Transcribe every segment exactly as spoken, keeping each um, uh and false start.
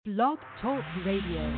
Blog Talk Radio.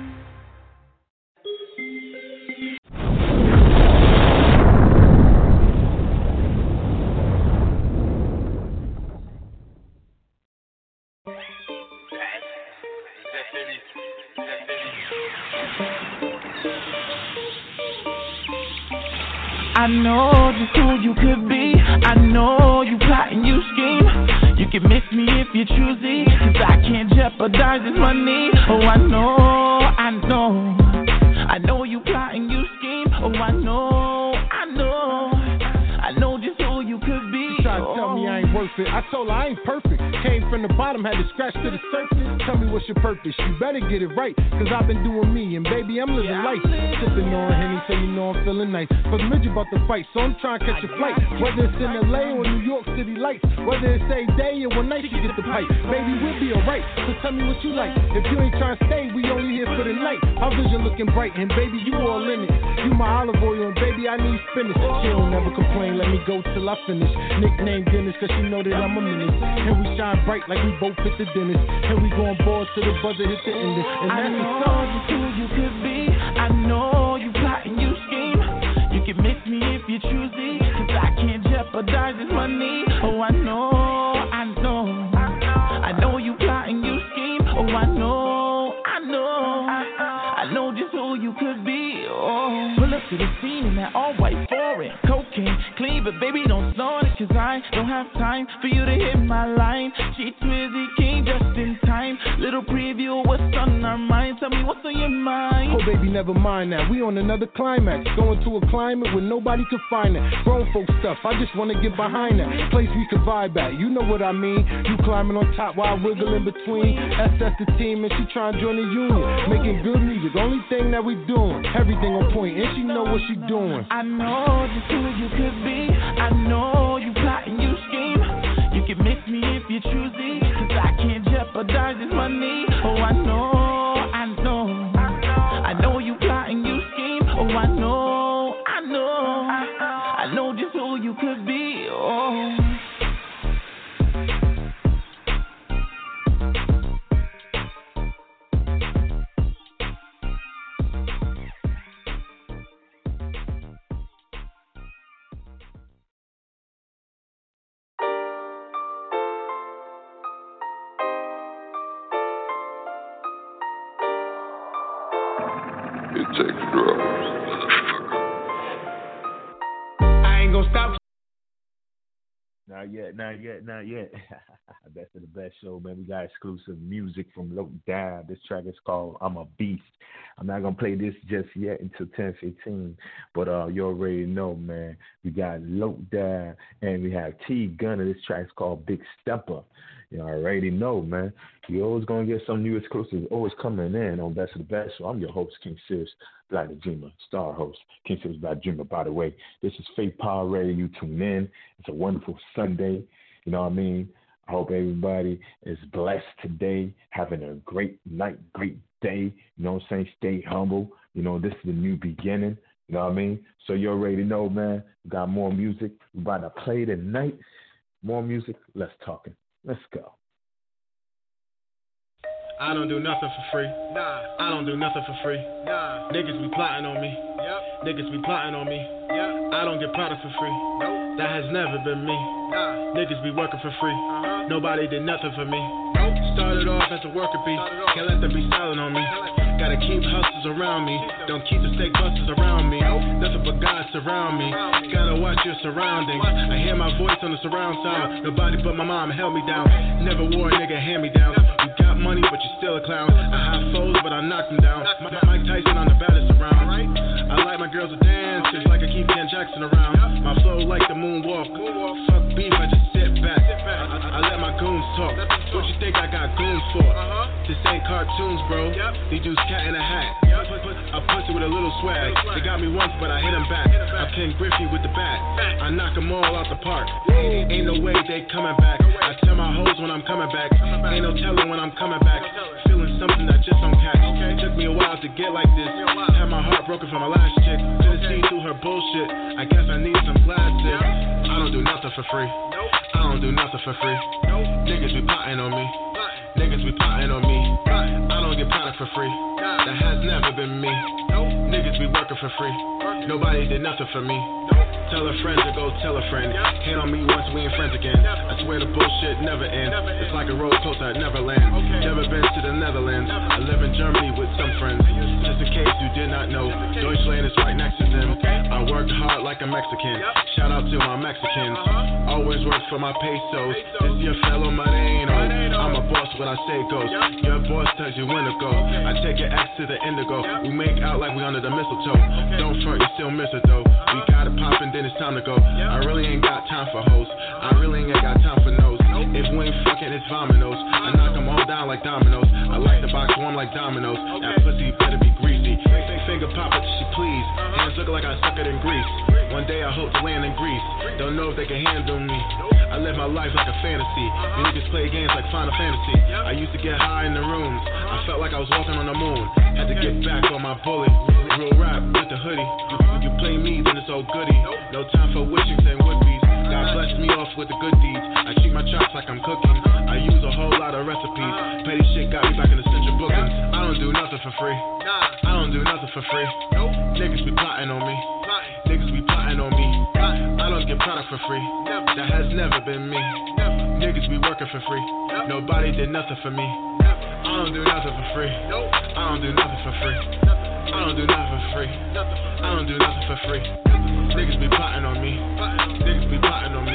I know just who you could be. I know you plot and you scheme. You can miss me if you choosy, cause I can't jeopardize this money. Oh, I know, I know. I know you plot and you scheme. Oh, I know, I know. I know just who you could be. She tried to tell me I ain't worth it. I told her I ain't perfect. Came from the bottom, had to scratch to the surface. Tell me what's your purpose. You better get it right, cause I've been doing me. And baby, I'm living yeah, life. Sipping on Henny, so you know I'm feeling nice. Cause midget about to fight, so I'm trying to catch a flight. Whether it's in L A or New York City lights, whether it's a day or one night, you get the pipe. Baby, we'll be alright, so tell me what you like. If you ain't trying to stay, we only here for the night. Our vision looking bright, and baby, you all in it. You my olive oil, and baby, I need spinach. She don't never complain, let me go till I finish. Nickname Dennis, cause she know that I'm a menace. And we shine bright like we both hit the dentist. And we going bored till the buzzer hit the ending. And I that's know just who you could be. I know you plot and you scheme. You can miss me if you choosy, cause I can't jeopardize this money. Oh, I know, I know. I know you plot and you scheme. Oh, I know, I know. I know just who you could be. Oh, pull up to the scene in that all-white foreign cocaine clean, but baby don't snort it, cause I don't have time for you to hit my line. She Twizzy King just in time. Little preview of what's on our mind. Tell me what's on your mind. Oh baby, never mind that. We on another climax. Going to a climate where nobody can find it. Grown folk stuff, I just wanna get behind that. Place we can vibe at, you know what I mean. You climbing on top while I wiggle in between. S S the team and she trying to join the union. Making good music, only thing that we doing. Everything on point, and she know what she doing. I know just who you could be. I know you plot and you scheme. You can miss me if you choosy, cause I can't jeopardize this money. Oh, I know, I know. I know you plot and you scheme. Oh, I know, I know. I know just who you could be. Oh. It takes drugs. I ain't gonna stop. Not yet, not yet, not yet. Best of the best show, man. We got exclusive music from Loc Dab. This track is called I'm a Beast. I'm not going to play this just yet until ten fifteen, but uh, you already know, man. We got Loc Dab and we have T Gunner. This track is called Big Stepper. You already know, man. You always going to get some new exclusives always coming in on Best of the Best. So I'm your host, King Serious, Black the Dreamer, star host, King Serious Black Dreamer, by the way. This is Faith Power Radio. You tune in. It's a wonderful Sunday. You know what I mean? I hope everybody is blessed today, having a great night, great day. You know what I'm saying? Stay humble. You know, this is the new beginning. You know what I mean? So you already know, man. We got more music. We're about to play tonight. More music. Let's talk it. Let's go. I don't do nothing for free. Nah. I don't do nothing for free. Nah. Niggas be plotting on me. Yep. Niggas be plotting on me. Yep. I don't get product for free. Nope. That has never been me. Nah. Niggas be working for free. Uh-huh. Nobody did nothing for me. Nope. Started off as a worker bee. Can't let them be silent on me. Gotta keep hustlers around me. Don't keep the fake busters around me. Nothing but God surround me. Gotta watch your surroundings. I hear my voice on the surround sound. Nobody but my mom held me down. Never wore a nigga hand me down. You got money, but you're still a clown. I have foes, but I knocked them down. Mike Tyson on the baddest around. I like my girls to dance, just like I keep Ken Jackson around. My flow like the moonwalk. Fuck beef, I just sit back. I, I let my goons talk. What you think I got goons for? This ain't cartoons, bro. These dudes cat in a hat. I punch it with a little swag. They got me once, but I hit them back. I'm Ken Griffey with the bat. I knock them all out the park. Ain't no way they coming back. I tell my hoes when I'm coming back. Ain't no telling when I'm coming back. Feeling something that just don't catch. Took me a while to get like this. Had my heart broken from my last chick. Couldn't see through her bullshit. I guess I need some plastic. I don't do nothing for free. I don't do nothing for free. Niggas be plotting on me. Niggas Niggas be plotting on me. I don't get product for free. That has never been me. Niggas be working for free. Nobody did nothing for me. Tell a friend to go tell a friend. Hate on me once, we ain't friends again. I swear the bullshit never ends. It's like a roller coaster at Neverland. Never been to the Netherlands. I live in Germany with some friends. Just in case you did not know, Deutschland is right next to them. I worked hard like a Mexican. Shout out to my Mexicans. Always work for my pesos. This your fellow Moreno. I'm a boss when I say goes. Your boss tells you when to go. I take your ex to the indigo. We make out like we under the mistletoe. Don't front, you still miss it though. We got it poppin', then it's time to go. I really ain't got time for hoes. I really ain't got time for no's. If we ain't fucking, it's vominos. I knock them all down like dominoes. I like the box warm like dominoes. That pussy better be greasy. Finger pop it, she please. Hands look like I suck it in grease. One day I hope to land in Greece. Don't know if they can handle me. I live my life like a fantasy. You niggas play games like Final Fantasy. I used to get high in the rooms. I felt like I was walking on the moon. Had to get back on my bullet. Real rap with the hoodie. If you play me, then it's all goody. No time for wishings and would-be's. God bless me off with the good deeds. I treat my chops like I'm cooking. I use a whole lot of recipes. Petty shit got me back in the central bookings. I don't do nothing for free. I don't do nothing for free. Niggas be plotting on me. Niggas be plotting on me. I don't get product for free. That has never been me. Niggas be working for free. Nobody did nothing for me. I don't do nothing for free. I don't do nothing for free. I don't do nothing for free. I don't do nothing for free. Niggas be plotting on me. Niggas be plotting on me.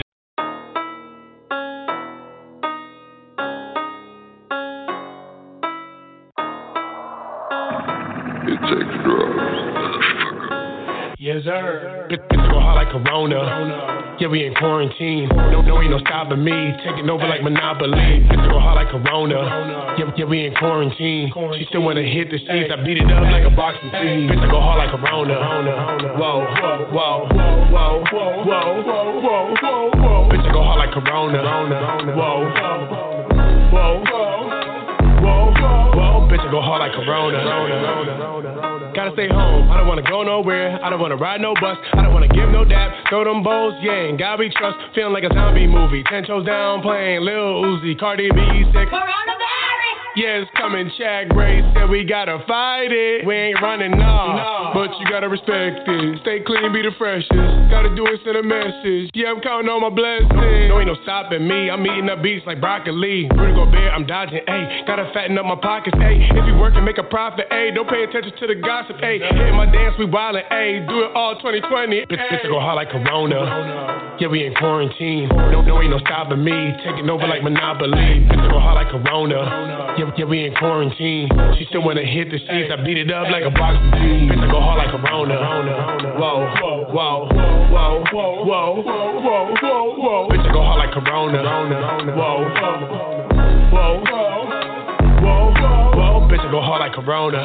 It takes drugs, motherfucker. Yes, sir. Bitch, bitch go hard like Corona. Yeah, we in quarantine. No, no, ain't no stopping me. Taking over like Monopoly. Bitch go hard like Corona. Yeah, yeah, we in quarantine. She still wanna hit the streets. I beat it up like a boxing team. Bitch, I go hard like Corona. Whoa, whoa, whoa, whoa, whoa, whoa, whoa, whoa, whoa. Bitch, I go hard like Corona. Whoa, whoa, whoa, whoa. Bitch, I go hard like Corona. Gotta stay home, I don't wanna go nowhere. I don't wanna ride no bus, I don't wanna give no dap. Throw them bowls, yeah, and God we trust. Feeling like a zombie movie. Ten toes down, playing Lil Uzi, Cardi B sick. Coronavirus! Yeah, it's coming, Chad Gray said we gotta fight it. We ain't running, nah, nah, but you gotta respect it. Stay clean, be the freshest. Gotta do it, send a message. Yeah, I'm counting on my blessings. No ain't no stopping me, I'm eating up beats like broccoli. Rudy Gobert, I'm dodging, ayy. Gotta fatten up my pockets, ayy. If you work and make a profit, ayy. Don't pay attention to the gossip, ayy. Hitting my dance, we wildin', ayy. Do it all twenty twenty. Bitch, bitch, I go hard like Corona. Yeah, we in quarantine. No, no, ain't no stopping me. Taking over like Monopoly. Bitch, I go hard like Corona. Yeah, yeah, we in quarantine. She still wanna hit the streets. I beat it up like a boxing team. Bitch, I go hard like Corona. Whoa, whoa, whoa, whoa, whoa, whoa, whoa, whoa, whoa. Bitch, I go hard like Corona. Whoa, whoa, whoa, whoa. Bitch, I go hard like Corona.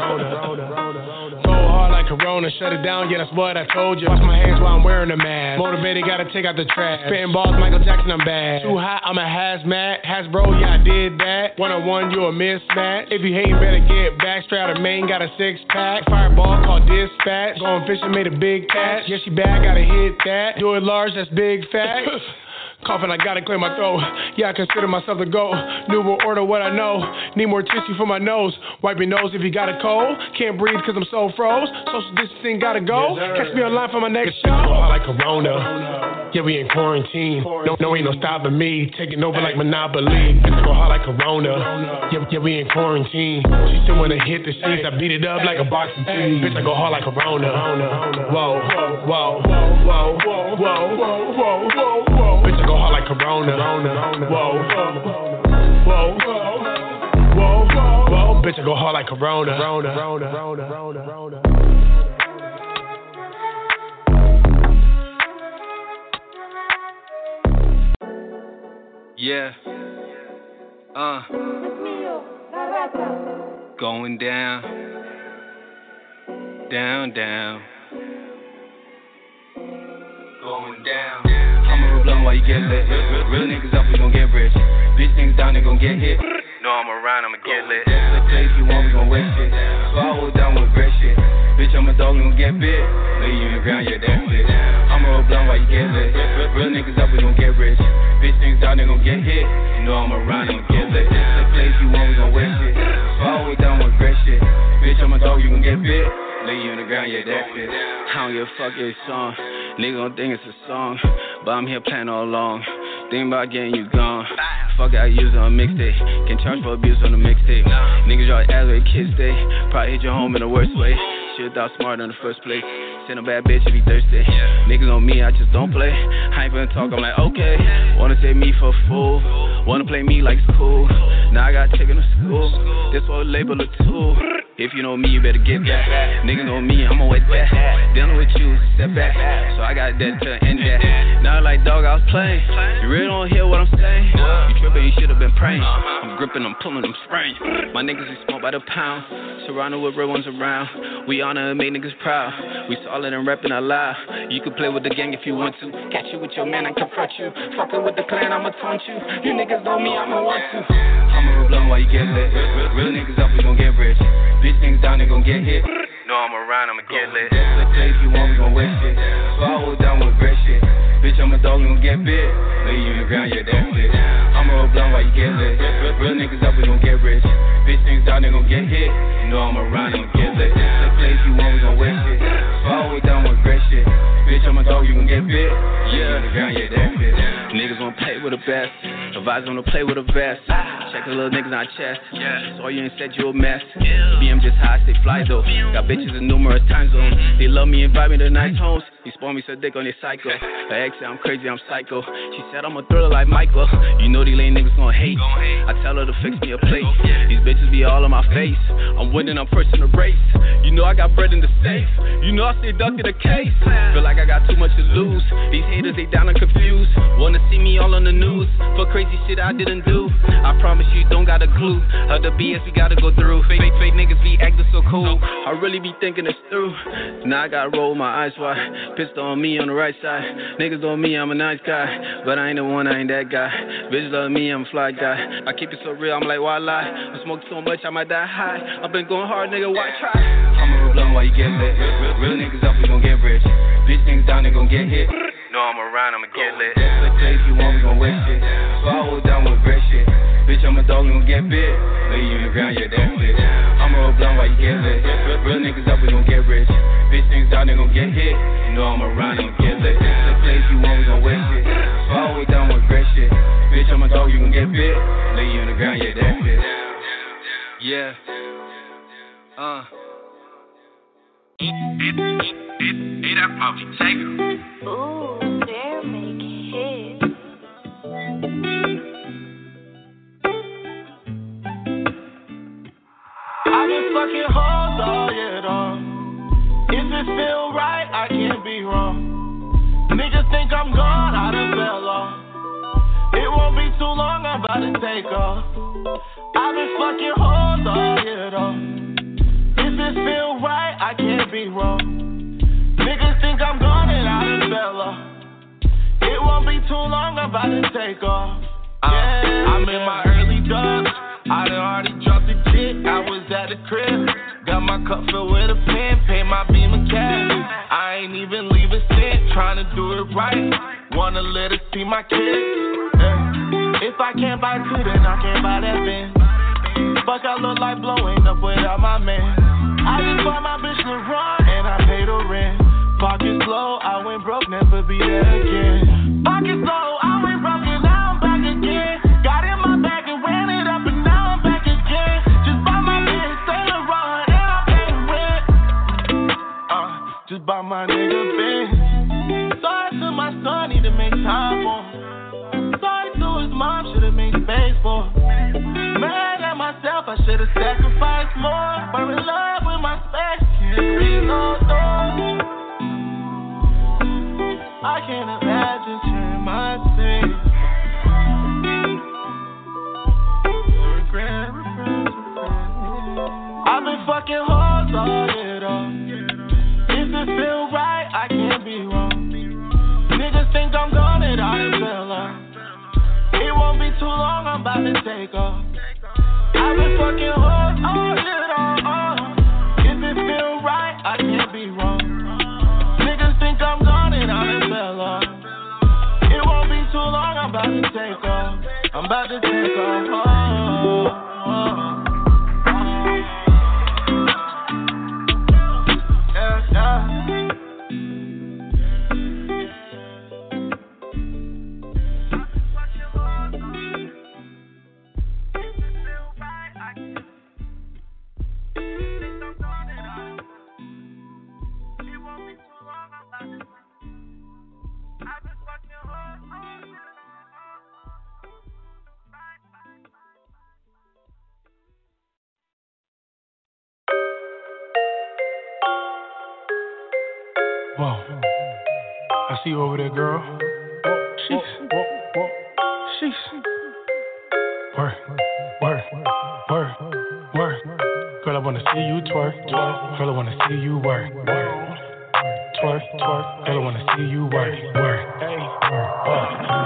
Go hard like Corona, shut it down, yeah, that's what I told you. Wash my hands while I'm wearing a mask. Motivated, gotta take out the trash. Spitting balls, Michael Jackson, I'm bad. Too hot, I'm a hazmat. Hasbro, yeah, I did that. One on one, you a mismatch. If you hating, better get back. Straight out of Maine, got a six pack. Fireball called dispatch. Going fishing, made a big catch. Yeah, she bad, gotta hit that. Do it large, that's big fat. Coughing, I gotta clear my throat. Yeah, I consider myself the GOAT. New world order, what I know. Need more tissue for my nose. Wipe your nose if you got a cold. Can't breathe cause I'm so froze. Social distancing gotta go. Yes, catch me online for my next show. I like Corona. Yeah, we in quarantine. No, no, ain't no stopping me. Taking over like Monopoly. Bitch, go hard like Corona. Yeah, yeah, we in quarantine. She still wanna hit the streets. I beat it up like a boxing team. Bitch, I go hard like Corona. Whoa, whoa, whoa, whoa, whoa, whoa, whoa, whoa, whoa. Bitch, I go hard like Corona. Whoa, whoa, whoa, whoa. Bitch, I go hard like Corona. Yeah. Uh. Going down. Down, down. Going down. I'ma blow while you get lit. Real niggas up, we gon' get rich. Bitch niggas down, they gon' get hit. No, I'm around, I'ma get lit. The place you want, we gon' waste it. So I hold down with great shit. Bitch, I'm I'm a dog, we gon' get bit. Lay you in the ground, yeah, that's it. I'ma roll blunt while you get lit. Real niggas up, we gon' get rich. Bitch niggas down, they gon' get hit. You know I'm around, they gon' get lit. This the place you want, we gon' waste it. So all the way down with great shit. Bitch, I'm a dog, you gon' get bit. Lay you in the ground, yeah, that's it. I don't give a fuck your song. Nigga gon' think it's a song, but I'm here playing all along. Think about getting you gone. Fuck, I use it on a mixtape. Can charge for abuse on a mixtape. Niggas y'all ass where kids stay. Probably hit your home in the worst way. Should've thought smart in the first place. Send a bad bitch if you thirsty. Niggas on me, I just don't play. I ain't finna talk, I'm like, okay. Wanna take me for a fool. Wanna play me like it's cool. Now I got taken to school. This what label a tool. If you know me, you better get back. Niggas know me, I'ma wet that. Dealing with you is a setback. So I got that to end that. Now like dog, I was playing. You really don't hear what I'm saying. You tripping, you should've been praying. I'm gripping, I'm pulling, I'm spraying. My niggas is smoke by the pound. Surrounded with real ones around. We honor and make niggas proud. We solid and reppin' our live. You can play with the gang if you want to. Catch you with your man, I confront you. Fuckin' with the clan, I'ma taunt you. You niggas know me, I'ma want to. I'ma roll blunt while you get lit. Real niggas up, we gon' get rich. Bitch niggas down, they gon' get hit. No, I'm around, I'ma get lit. Let's play if you want, we gon' waste it. So I hold down with great shit. Bitch, I'm a dog, we gon' get bit. Lay you in the ground, yeah, that's it. I'ma roll blunt while you get lit. Real niggas up, we gon' get rich. Bitch niggas down, they gon' get hit. You know I'm around, I'ma get lit. Let's play if you want, we gon' waste it. So I hold down with great shit. Bitch, I'm a dog, you gon' get bit. Yeah, in the ground, yeah, that's it. Niggas wanna play with the best. Advise them to play with a vest. Check the little niggas on chest. So you ain't said you a mess. B M just high, stay fly though. Got bitches in numerous time zones. They love me, invite me to nice homes. He spawned me, said dick on their cycle. Her ex said I'm crazy, I'm psycho. She said I'm a thriller like Michael. You know these lame niggas gon' hate. I tell her to fix me a plate. These bitches be all in my face. I'm winning, I'm first in the race. You know I got bread in the safe. You know I stay ducked in the case. Feel like I got too much to lose. These haters, they down and confused. Wanna see me all on the news for crazy shit I didn't do. I promise you don't got a clue of the B S we gotta go through. Fake, fake, fake niggas be acting so cool. I really be thinking this through. Now I gotta roll my eyes wide. Pistol on me on the right side. Niggas on me, I'm a nice guy. But I ain't the one, I ain't that guy. Bitches love me, I'm a fly guy. I keep it so real, I'm like, why lie? I smoke so much, I might die high. I've been going hard, nigga, why try? I'ma roll blunt while you get lit. Real, real niggas up, we gon' get rich. Bitch niggas down, they gon' get hit. No, I'm around, I'ma get lit. Let's play if you want, we gon' waste it. So I hold down with great shit. Bitch, I'm a dog, we gon' get bit. Lay you in the ground, yeah, that's it. I'ma roll blunt while you get lit. Real niggas up, we gon' get rich. Bitch niggas down, they gon' get hit. You know I'm around, I'ma get lit. Let's play if you want, we gon' waste it. So I hold down with great shit. Bitch, I'm a dog, you gon' get bit. Lay you in the ground, yeah, that's it. Yeah. Uh. Eat, eat, eat, eat, eat that puppy, take it. Ooh, they're making hits. I've been fucking hoes all year long. If it feel right, I can't be wrong. Niggas think I'm gone, I done fell off. It won't be too long, I'm about to take off. I've been fucking hoes all year long. If it feel right, I can't be wrong. Niggas think I'm gone and I done fell off. It won't be too long, I'm about to take off. Yeah, I'm in my early dubs. I done already dropped the jit. I was at the crib. Got my cup filled with a pen. Pay my beam of cash. I ain't even leave a cent. Trying to do it right. Wanna let her see my kids. Yeah. If I can't buy two, then I can't buy that Benz. Fuck, I look like blowing up without my man. I just bought my bitch to run and I paid her rent. Pockets low, I went broke, never be there again. Pockets low, I went broke and now I'm back again. Got in my bag and ran it up and now I'm back again. Just bought my bitch, Saint Laurent and I'm paying rent. Uh, just bought my nigga Benz. Sorry to my son, need to make time for him. Sorry to his mom, should've made space for him. Mad at myself, I should've sacrificed more. But in love with my space, can't read no door. I can't imagine sharing my space. Regret, regret, regret. I've been fucking hoes all year long. If it feel right, I can't be wrong. Niggas think I'm gone and I done fell off. It won't be too long, I'm about to take off. I've been fucking hoes all year long. If it feel right, I can't be see you over there, girl. Sheesh. Sheesh. Work, work, work, work. Girl, I wanna see you twerk, twerk. Girl, I wanna see you work, work. Twerk, twerk. Girl, I wanna see you work, work. Whoa,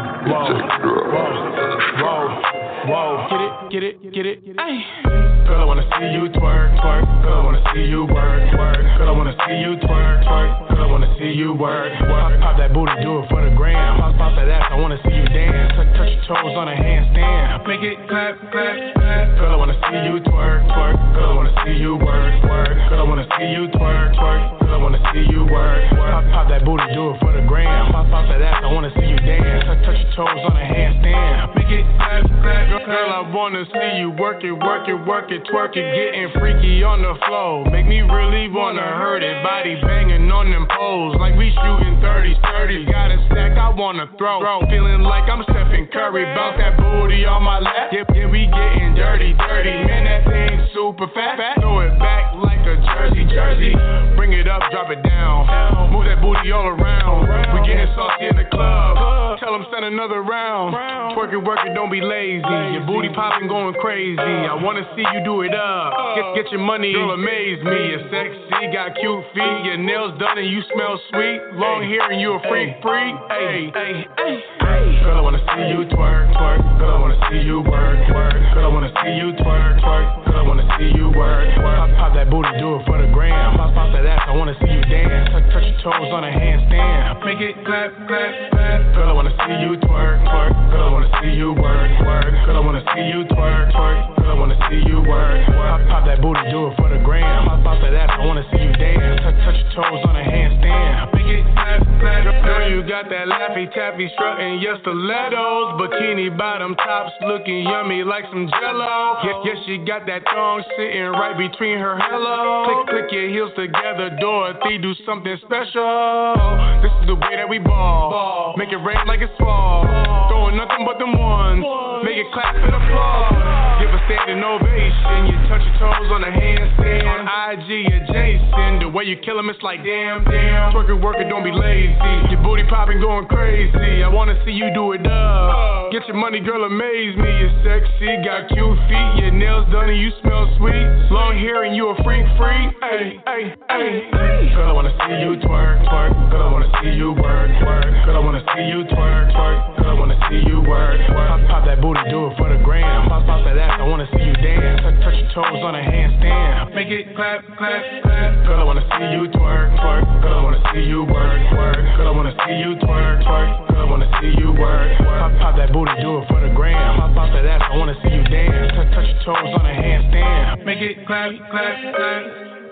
whoa, whoa, whoa. Get it, get it, get it, get it. Ay. Girl, I wanna see you twerk, twerk. Girl, I wanna see you work, work. Girl, I wanna see you twerk, twerk. Girl, I wanna see you work, work. Pop that booty, do it for the gram. Pop, pop that ass, I wanna see you dance. Touch, touch your toes on a handstand. Make it clap, clap, clap. Girl, I wanna see you twerk, twerk. Girl, I wanna see you work, work. Girl, I wanna see you twerk, twerk. Girl, I wanna see you work, work. Pop, pop that booty, do it for the gram. Pop, pop that ass, I wanna see you dance. Touch, touch your toes on a handstand. Make it clap, clap. Girl, I wanna see you work it, work it, work it, twerk it, getting freaky on the floor. Make me really wanna hurt it. Body banging on them poles like we shooting thirties, thirties. Got a stack I wanna throw. Feeling like I'm Stephen Curry. Bounce that booty on my lap. Yeah, yeah, we getting dirty, dirty. Man, that thing super fat. fat. Throw it back like a jersey, jersey. Bring it up, drop it down. Move that booty all around. We getting saucy in the club. Tell them send another round. Twerk it, work it, don't be lazy. Your booty popping, going crazy. I wanna see you do it up. Get, get your money, girl, amaze me. You're sexy, got cute feet. Your nails done and you smell sweet. Long hair and you a freak, freak. Ay, ay, ay. Girl, I wanna see you twerk, twerk. Girl, I wanna see you work, work. Girl, I wanna see you twerk, twerk. Girl, I wanna see you work, work. Pop, pop that booty, do it for the gram. Pop, pop that ass, I wanna see you dance. Touch, touch your toes on a handstand. Make it clap, clap, clap. Girl, I wanna see you twerk, twerk. Girl, I wanna see you work, work. Girl, I wanna see you twerk, twerk. Girl, I wanna see you work. Pop, pop that booty, do it for the gram. Pop, pop that ass, I wanna see you dance. Touch, touch your toes on a handstand. Make it clap, clap. Girl, you got that laffy taffy strutting your stilettos. Bikini bottom tops looking yummy like some jello. Yeah, yeah, she got that thong sitting right between her hello. Click, click your heels together, Dorothy, do something special. This is the way that we ball. Make it rain like it's fall. Throwing nothing but them ones. Make it clap and applause. Give a standing ovation. You touch your toes on a handstand. On I G adjacent. The way you kill 'em, it's like damn, damn. Twerk it, work it, don't be lazy. Your booty popping, going crazy. I wanna see you do it up. Get your money, girl, amaze me. You're sexy, got cute feet. Your nails done and you smell sweet. Long hair and you a freak, freak. Ay, ay, ay. Girl, I wanna see you twerk, twerk. Girl, I wanna see you work, work. Girl, I wanna see you twerk, twerk. Girl, I wanna see you work, work. Pop, pop that booty, do it for the gram. Pop, pop that ass, I wanna see you dance. Touch, touch your toes on a handstand. Make it clap, clap, clap. Girl, I wanna see you twerk, twerk. Girl, I wanna see you work, work. Girl, I wanna see you twerk, twerk. Girl, I wanna see you work, work. Pop, pop that booty, do it for the gram. Pop, pop that ass, I wanna see you dance. Touch, touch your toes on a handstand. Make it clap, clap, clap.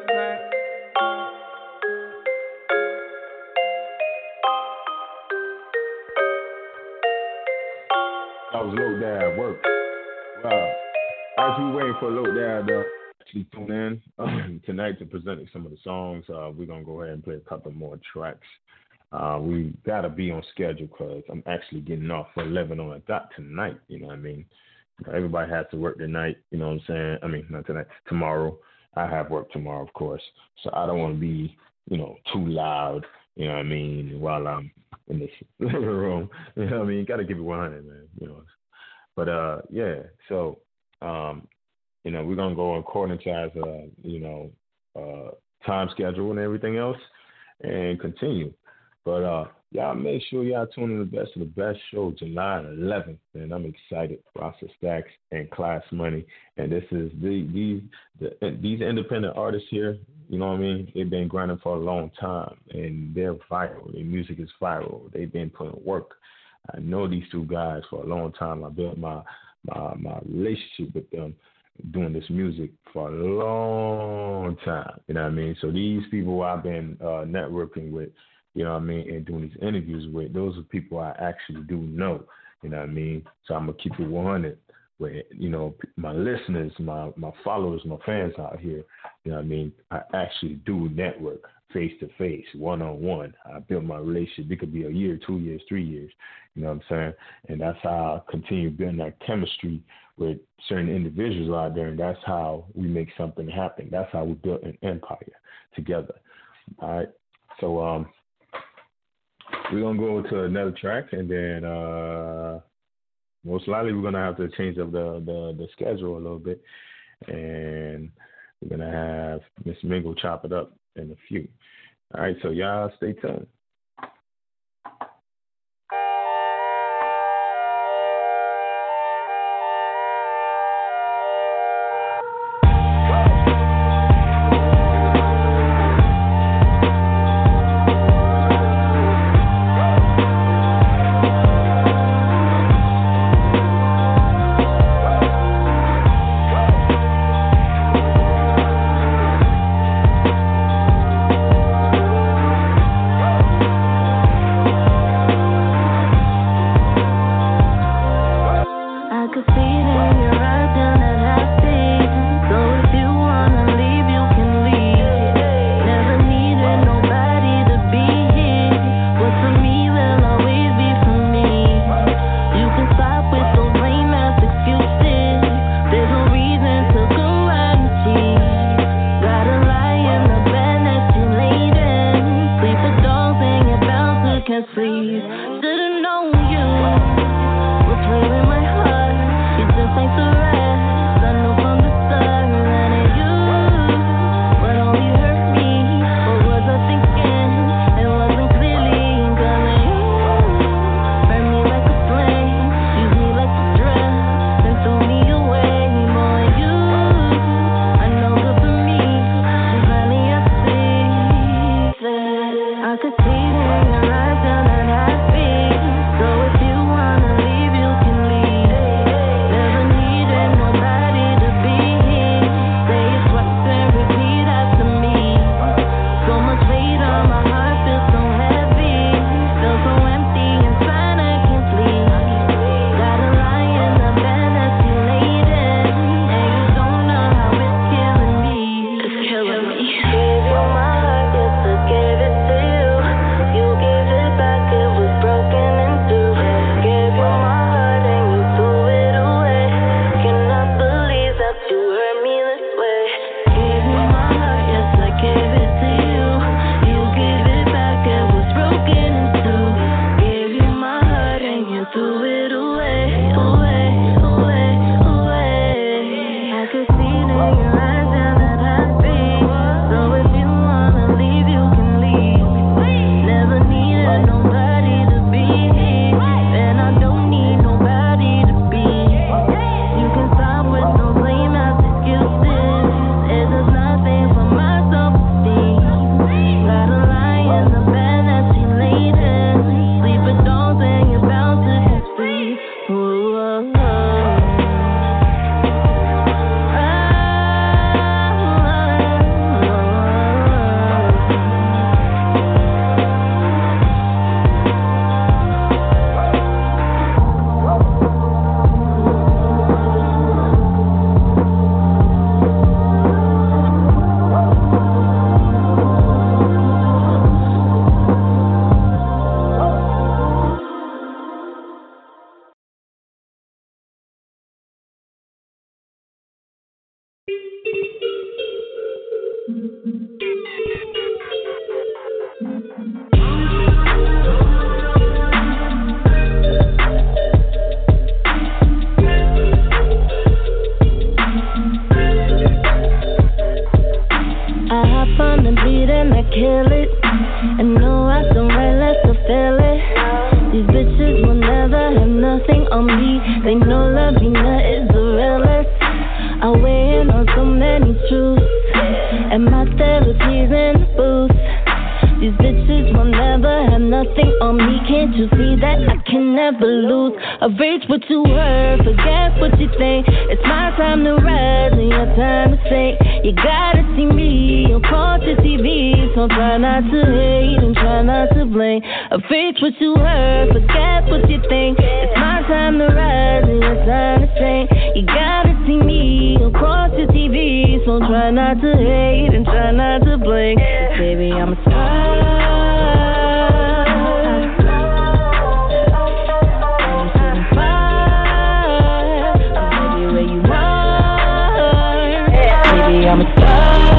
That was Low Dad work. Wow. As we waiting for Low Dad to actually tune in um, tonight to presenting some of the songs, uh, we're gonna go ahead and play a couple more tracks. Uh, we gotta be on schedule because I'm actually getting off for eleven on a dot tonight. You know what I mean? Everybody has to work tonight. You know what I'm saying? I mean, not tonight. Tomorrow. I have work tomorrow, of course. So I don't want to be, you know, too loud. You know what I mean? While I'm in this living room, you know what I mean? Got to give it one hundred, man. You know. But uh, yeah. So um, you know, we're gonna go according to as a, you know, uh, time schedule and everything else, and continue. But uh, y'all make sure y'all tune in the best of the best show July eleventh, and I'm excited. Rasta Stacks and Class Money, and this is the these the, these independent artists here. You know what I mean? They've been grinding for a long time, and they're viral. Their music is viral. They've been putting work. I know these two guys for a long time. I built my my my relationship with them doing this music for a long time. You know what I mean? So these people I've been uh, networking with. You know what I mean, and doing these interviews with, those are people I actually do know, you know what I mean? So I'm going to keep it one hundred with, you know, my listeners, my, my followers, my fans out here, you know what I mean? I actually do network face-to-face, one-on-one. I build my relationship. It could be a year, two years, three years, you know what I'm saying? And that's how I continue building that chemistry with certain individuals out there, and that's how we make something happen. That's how we build an empire together, all right? So, um, we're gonna go to another track, and then uh, most likely we're gonna have to change up the, the, the schedule a little bit, and we're gonna have Miss Mingle chop it up in a few. All right, so y'all stay tuned.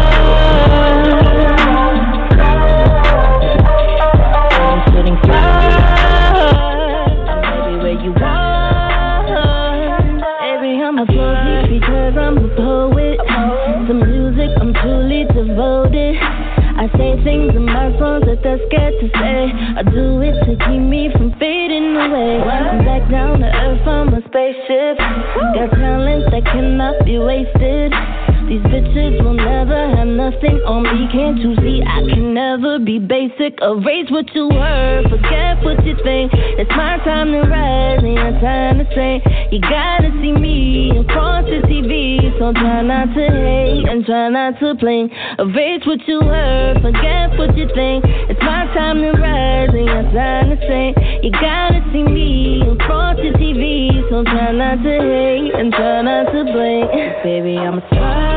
I'm a star. I'm shooting stars. devoted. I say things in my songs that they're scared to say. I do it to keep me from fading away. I'm back down to earth on my spaceship. Got talent that cannot be wasted. These bitches will never have nothing on me. Can't you see I can never be basic? Erase what you heard, forget what you think. It's my time to rise and your time to sing. You gotta see me across the T V, so try not to hate and try not to blink. Erase what you heard, forget what you think. It's my time to rise and your time to sing. You gotta see me across the T V, so try not to hate and try not to blink. Baby, I'm a star.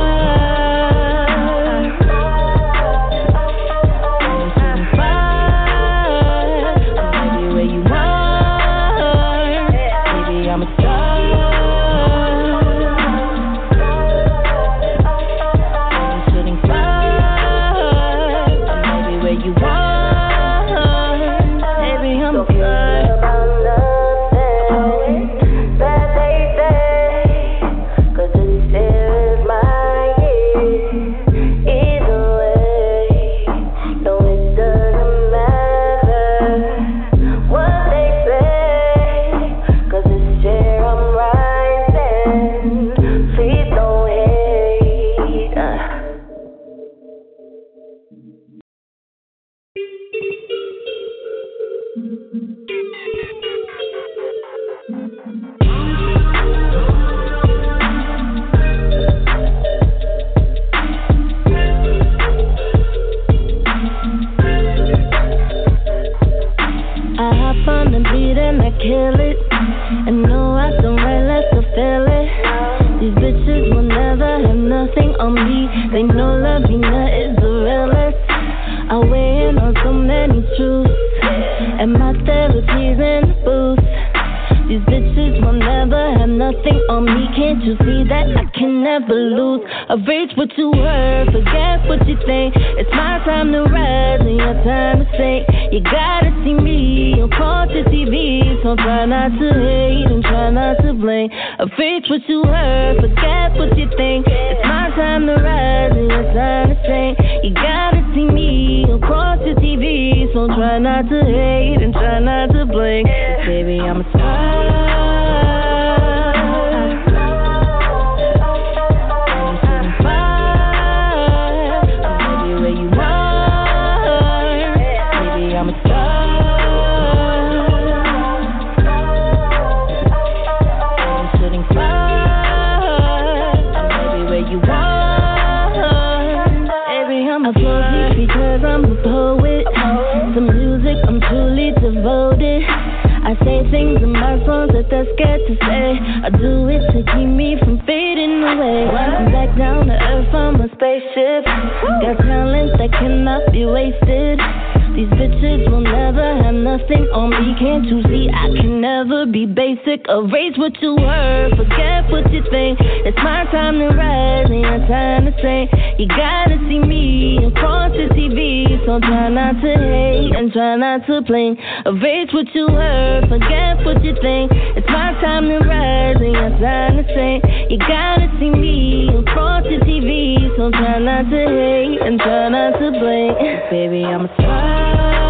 Erase what you heard, forget what you think. It's my time to rise and your time to sink. You gotta see me across the T V, so try not to hate and try not to blame. Erase what you heard, forget what you think. It's my time to rise and your time to sink. You gotta see me across the T V, so try not to hate and try not to blame. Baby, I'm a star. Devoted. I say things in my songs that they're scared to say. I do it to keep me from fading away. I'm back down to earth on my spaceship. Got talent that cannot be wasted. These bitches will never have nothing on me. Can't you see I can never be basic? Erase what you heard, forget what you think. It's my time to rise and your time to sing. You gotta see me across the T V, so try not to hate and try not to blink. Erase what you heard, forget what you think. It's my time to rise and your time to sing. You gotta see me across the T V, so try not to hate and try not to blink. Baby, I'm a star.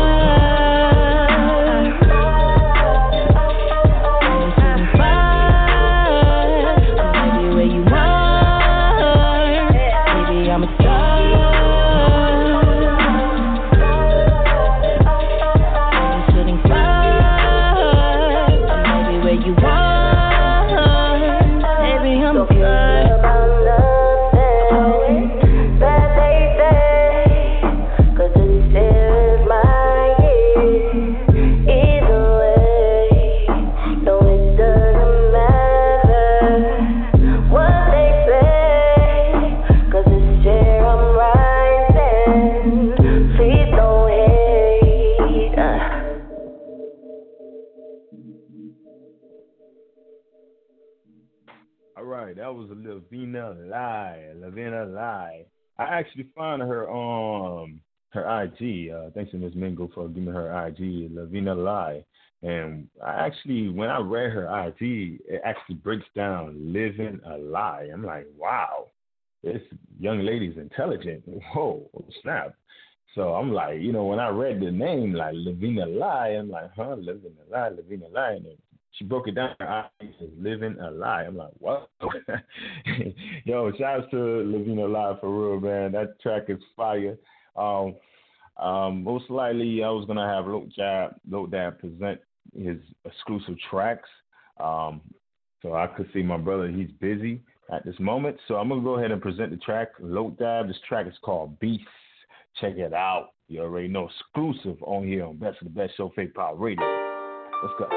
That was a Lavina Lie, Lavina Lie. I actually found her on her I G. Uh, thanks to Miss Mingo for giving me her I G, Lavina Lie. And I actually, when I read her I G, it actually breaks down living a lie. I'm like, wow. this young lady's intelligent. Whoa, snap. So I'm like, you know, when I read the name, like Lavina Lie, I'm like, huh, Lavina Lie, Lavina Lie. And then she broke it down. I said, Living a Lie. I'm like, what? Yo, shout out to Lavina Lie for real, man. That track is fire. Um, um, most likely, I was going to have Loc Dab, Loc Dab present his exclusive tracks. Um, so I could see my brother, he's busy at this moment. So I'm going to go ahead and present the track, Loc Dab. This track is called Beast. Check it out. You already know, exclusive on here on Best of the Best Show, Fake Power Radio. Let's go.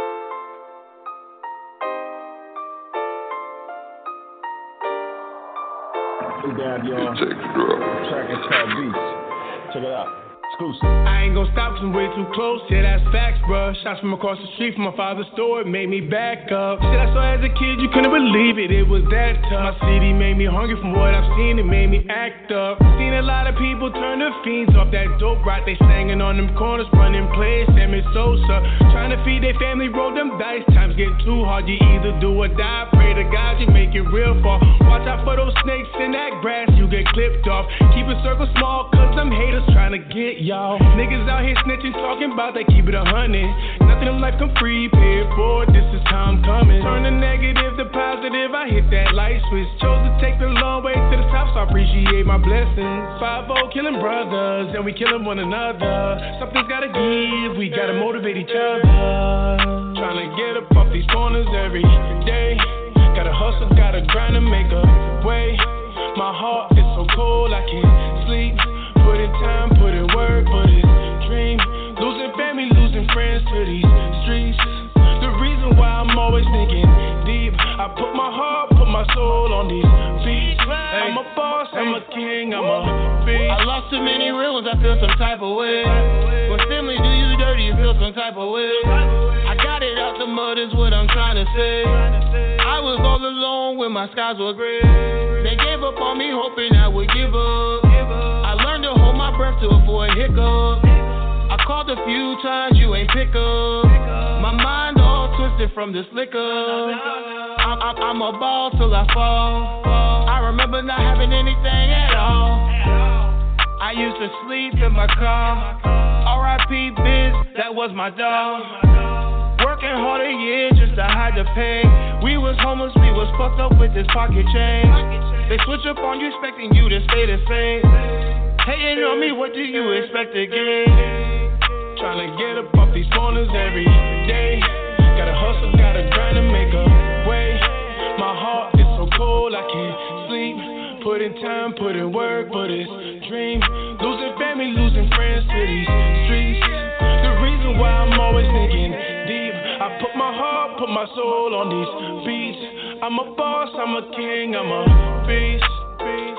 Loc Dab, y'all. The track is called Beast. Check it out. Exclusive. I ain't gon' stop cause I'm way too close. Yeah, that's facts, bruh. Shots from across the street from my father's store. It made me back up. Shit I saw as a kid, you couldn't believe it. It was that tough. My city made me hungry from what I've seen. It made me act up. Seen a lot of people turn to fiends off that dope rock. They singing on them corners, running plays. Sammy Sosa. Trying to feed their family, roll them dice. Times get too hard. You either do or die. Pray to God you make it real far. Watch out for those snakes in that grass. You get clipped off. Keep a circle small cause them haters trying to get y'all. Niggas out here snitching, talking about they keep it a hundred. Nothing in life come free, paid for. This is how I'm coming. Turn the negative to positive, I hit that light switch. Chose to take the long way to the top, so I appreciate my blessings. five oh killing brothers, and we killing one another. Something's gotta give, we gotta motivate each other. Trying to get up off these corners every day. Gotta hustle, gotta grind to make a way. My heart is so cold, I can't sleep. Put in time, put in work, but it's dream. Losing family, losing friends to these streets. The reason why I'm always thinking deep. I put my heart, put my soul on these beats. I'm a boss, I'm a king, I'm a beast. I lost too many real ones, I feel some type of way. When family do you dirty, you feel some type of way. I got it out the mud is what I'm trying to say. I was all alone when my skies were gray. They gave up on me hoping I would give up. I learned to hold my breath to avoid hiccup. I called a few times, you ain't pick up. My mind all twisted from this liquor. I'm, I'm, I'm a ball till I fall. I remember not having anything at all. I used to sleep in my car. R I P Biz, that was my dog. Working hard a year just to hide the pain. We was homeless, we was fucked up with this pocket change. They switch up on you, expecting you to stay the same. Hating on me, what do you expect to get? Trying to get up off these corners every day. Gotta hustle, gotta grind to make a way. My heart is so cold, I can't sleep. Put in time, put in work, but it's dream. Losing family, losing friends to these streets. The reason why I'm always thinking deep. I put my heart, put my soul on these beats. I'm a boss, I'm a king, I'm a beast. beast.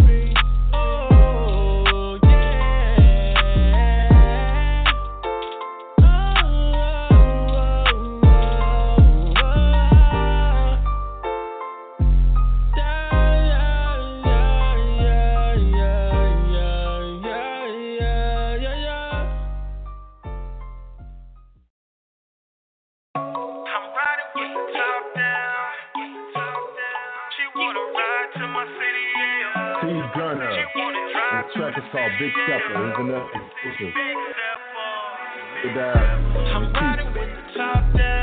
The track is called Big Stepper. It's another exclusive. With that, I'm riding with the top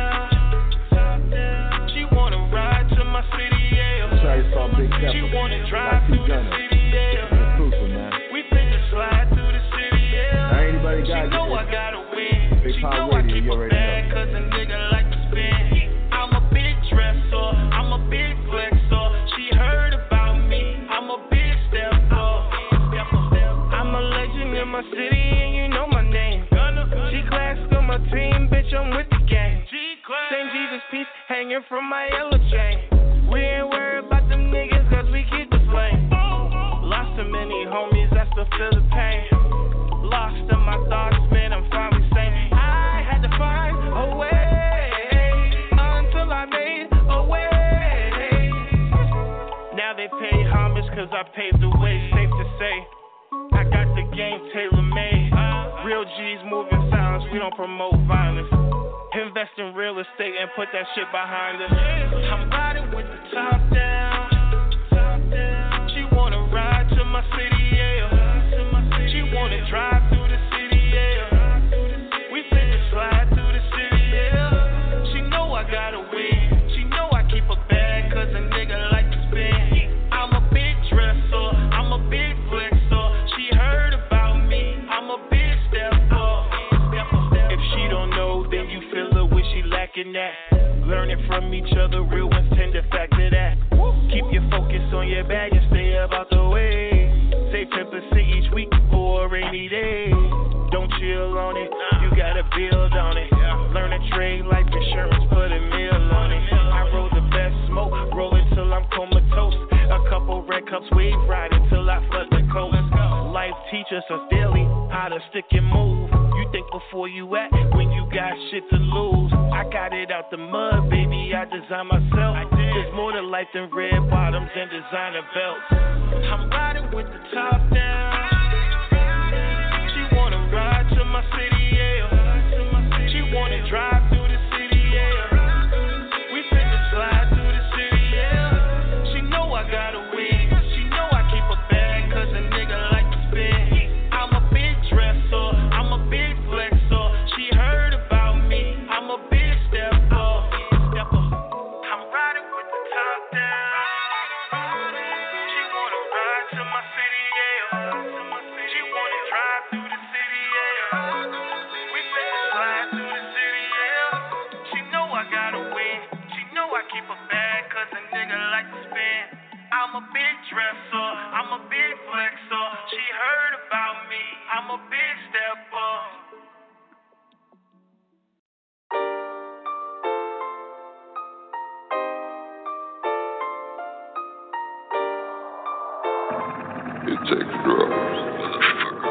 down. She wanna ride to my city, yeah. The track is called Big Stepper. She wanna drive through the city, yeah. Exclusive, man. We finna slide through the city, yeah. Now anybody got it. She know it. I gotta win. Big she Power know Radio, I keep you a already bag, know. cause a nigga like to spin. I'm a big dresser, I'm a big flexer. She heard about me, I'm a big stepper. I'm a legend in my city and you know my name. G-Class on my team, bitch, I'm with the gang. Same Jesus piece hanging from my yellow chain. We ain't worried about them niggas cause we keep the flame. Lost so many homies, I still feel the pain. Lost in my thoughts, man, I'm finally sane. I had to find a way until I made a way. Now they pay homage cause I paved the way, safe to say. I got the game tailor-made. Real G's moving silence, we don't promote violence. Invest in real estate and put that shit behind us. I'm riding with the top down. She wanna chill on it. You gotta build on it. Learn to trade life insurance, put a meal on it. I roll the best smoke, roll it till I'm comatose. A couple red cups, wave ride until I flood the coast. Life teaches us daily how to stick and move. You think before you act when you got shit to lose. I got it out the mud, baby, I designed myself. There's more to life than red bottoms and designer belts. I'm riding with the top down. She wanna ride to my city, yeah. She wanna drive through the city, yeah. We finna slide through the city, yeah. She know I got a wig. She know I keep a bag, cause a nigga like to spend. I'm a big dresser, I'm a big flexer. She heard about me, I'm a big stepper. I'm riding with the top down. She wanna ride to my city, yeah. She wanna drive through the city, yeah. We finna slide through the city, yeah. She know I got a win. She know I keep a bag, cause a nigga like to spend. I'm a big dresser, I'm a big flexer. She heard about me, I'm a big stepper. You take drugs, motherfucker.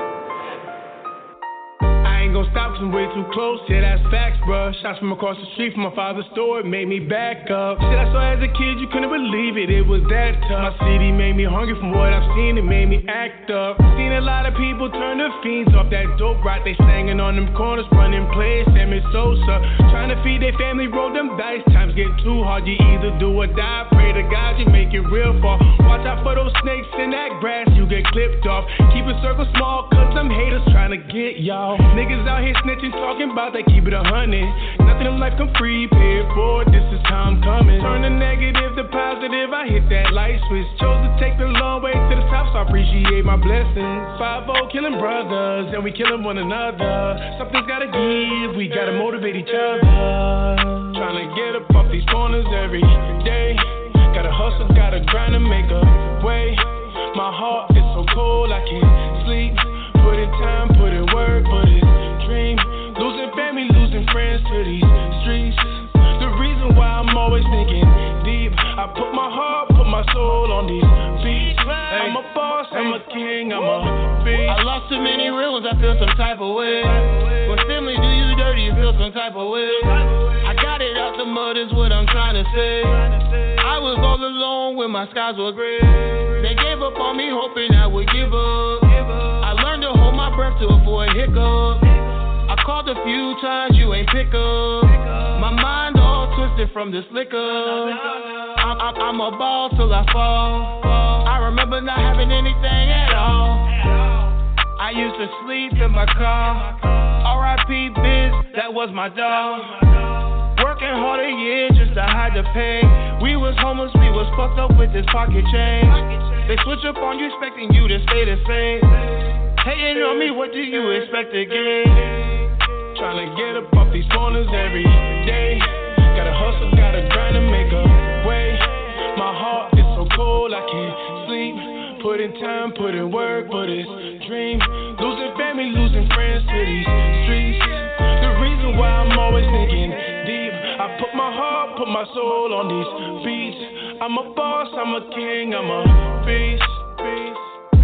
I ain't gon' stop cause I'm way too close, yeah that's facts, bruh. Shots from across the street from my father's store, it made me back up. Shit I saw as a kid, you couldn't believe it, it was that tough. My city made me hungry from what I've seen, it made me act up. Seen a lot of people turn their fiends off that dope rock, they slanging on them corners, running plays, Sammy Sosa. Trying to feed their family, roll them dice, times get too hard, you either do or die. Pray to God you make it real far. Watch out for those snakes in that grass, you get clipped off. Keep a circle small, cause some haters trying to get y'all. Niggas out here snitching, talking about they keep it a hundred. Nothing in life come free, paid for, this is how I'm coming. Turn the negative to positive, I hit that light switch. Chose to take the long way to the top, so I appreciate my blessings. five oh killing brothers, and we killing one another. Something's gotta give, we gotta motivate each other. Trying to get up off these corners every day. Gotta hustle, gotta grind to make a way. My heart is so cold, I can't sleep. Put in time, put in work for this dream. Losing family, losing friends to these streets. The reason why I'm always thinking deep. I put my heart, put my soul on these beats. I'm a boss, I'm a king, I'm a beast. I lost too many real ones, I feel some type of way. When family do you dirty, you feel some type of way. I got it out the mud is what I'm trying to say. I was all alone when my skies were gray. They gave up on me hoping I would give up. I learned to hold my breath to avoid hiccup. I called a few times, you ain't pick up. My mind all twisted from this liquor. I'm, I'm, I'm a ball till I fall. I remember not having anything at all. I used to sleep in my car. R I P Biz, that was my dog. Working hard a year just to hide the pain. We was homeless, we was fucked up with this pocket change. They switch up on you, expecting you to stay the same. Hating on me, what do you expect to gain? Trying to get up off these corners every day. Gotta hustle, gotta grind to make a way. My heart is so cold, I can't sleep. Put in time, put in work for this dream. Losing family, losing friends to these streets. The reason why I'm always thinking deep. I put my heart, put my soul on these beats. I'm a boss, I'm a king, I'm a beast. beast.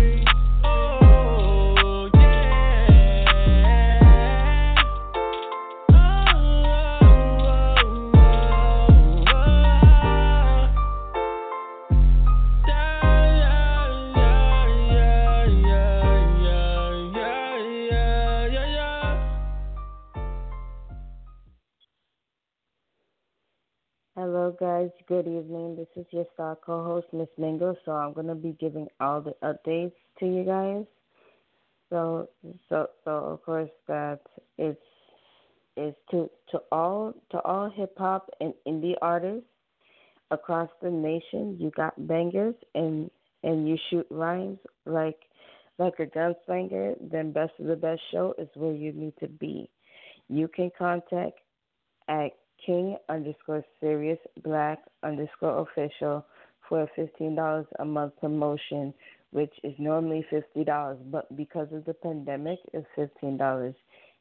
Hello guys, good evening. This is your star co-host, Miss Mingo. So I'm gonna be giving all the updates to you guys. So, so, so of course that it's it's to to all to all hip hop and indie artists across the nation. You got bangers and and you shoot rhymes like like a gunslinger. Then Best of the Best Show is where you need to be. You can contact at King underscore serious black underscore official for a fifteen dollars a month promotion, which is normally fifty dollars, but because of the pandemic, it's fifteen dollars.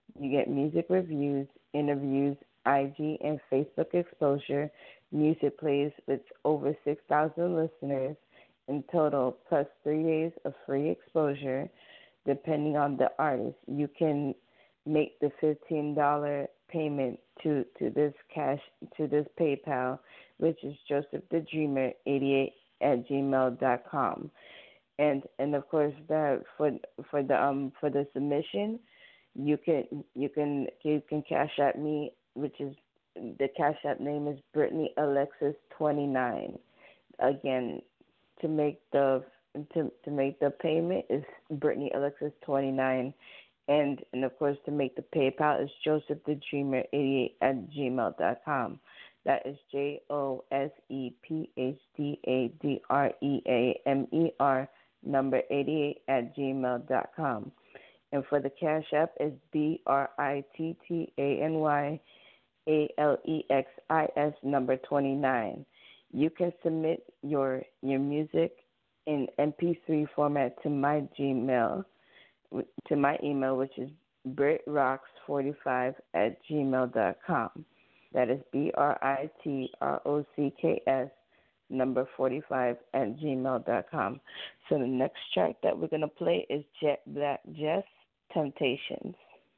You get music reviews, interviews, I G and Facebook exposure, music plays with over six thousand listeners in total, plus three days of free exposure. Depending on the artist, you can make the fifteen dollars payment to, to this cash to this PayPal, which is Joseph the Dreamer eighty-eight at gmail dot com. And and of course that for for the um for the submission, you can you can you can cash at me, which is the cash app name is Brittany Alexis twenty-nine. Again, to make the to to make the payment is Brittany Alexis twenty-nine, and and of course to make the PayPal is Joseph the Dreamer eighty-eight at gmail dot com. That is J O S E P H D A D R E A M E R number eighty-eight at gmail dot com. And for the Cash App is B R I T T A N Y A L E X I S number twenty-nine. You can submit your your music in M P three format to my Gmail, to my email, which is britrocks forty-five at gmail dot com. That is B R I T R O C K S number forty-five at gmail dot com. So the next track that we're going to play is Jet Black Jess, Temptations.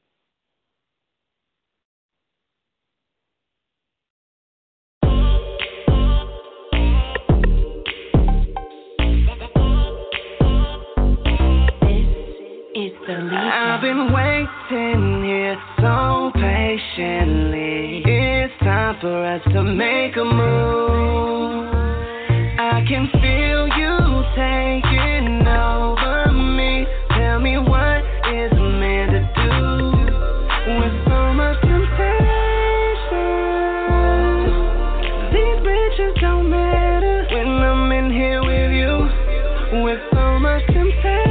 I've been waiting here so patiently. It's time for us to make a move. I can feel you taking over me. Tell me what is a man to do with so much temptation? These bitches don't matter when I'm in here with you. With so much temptation.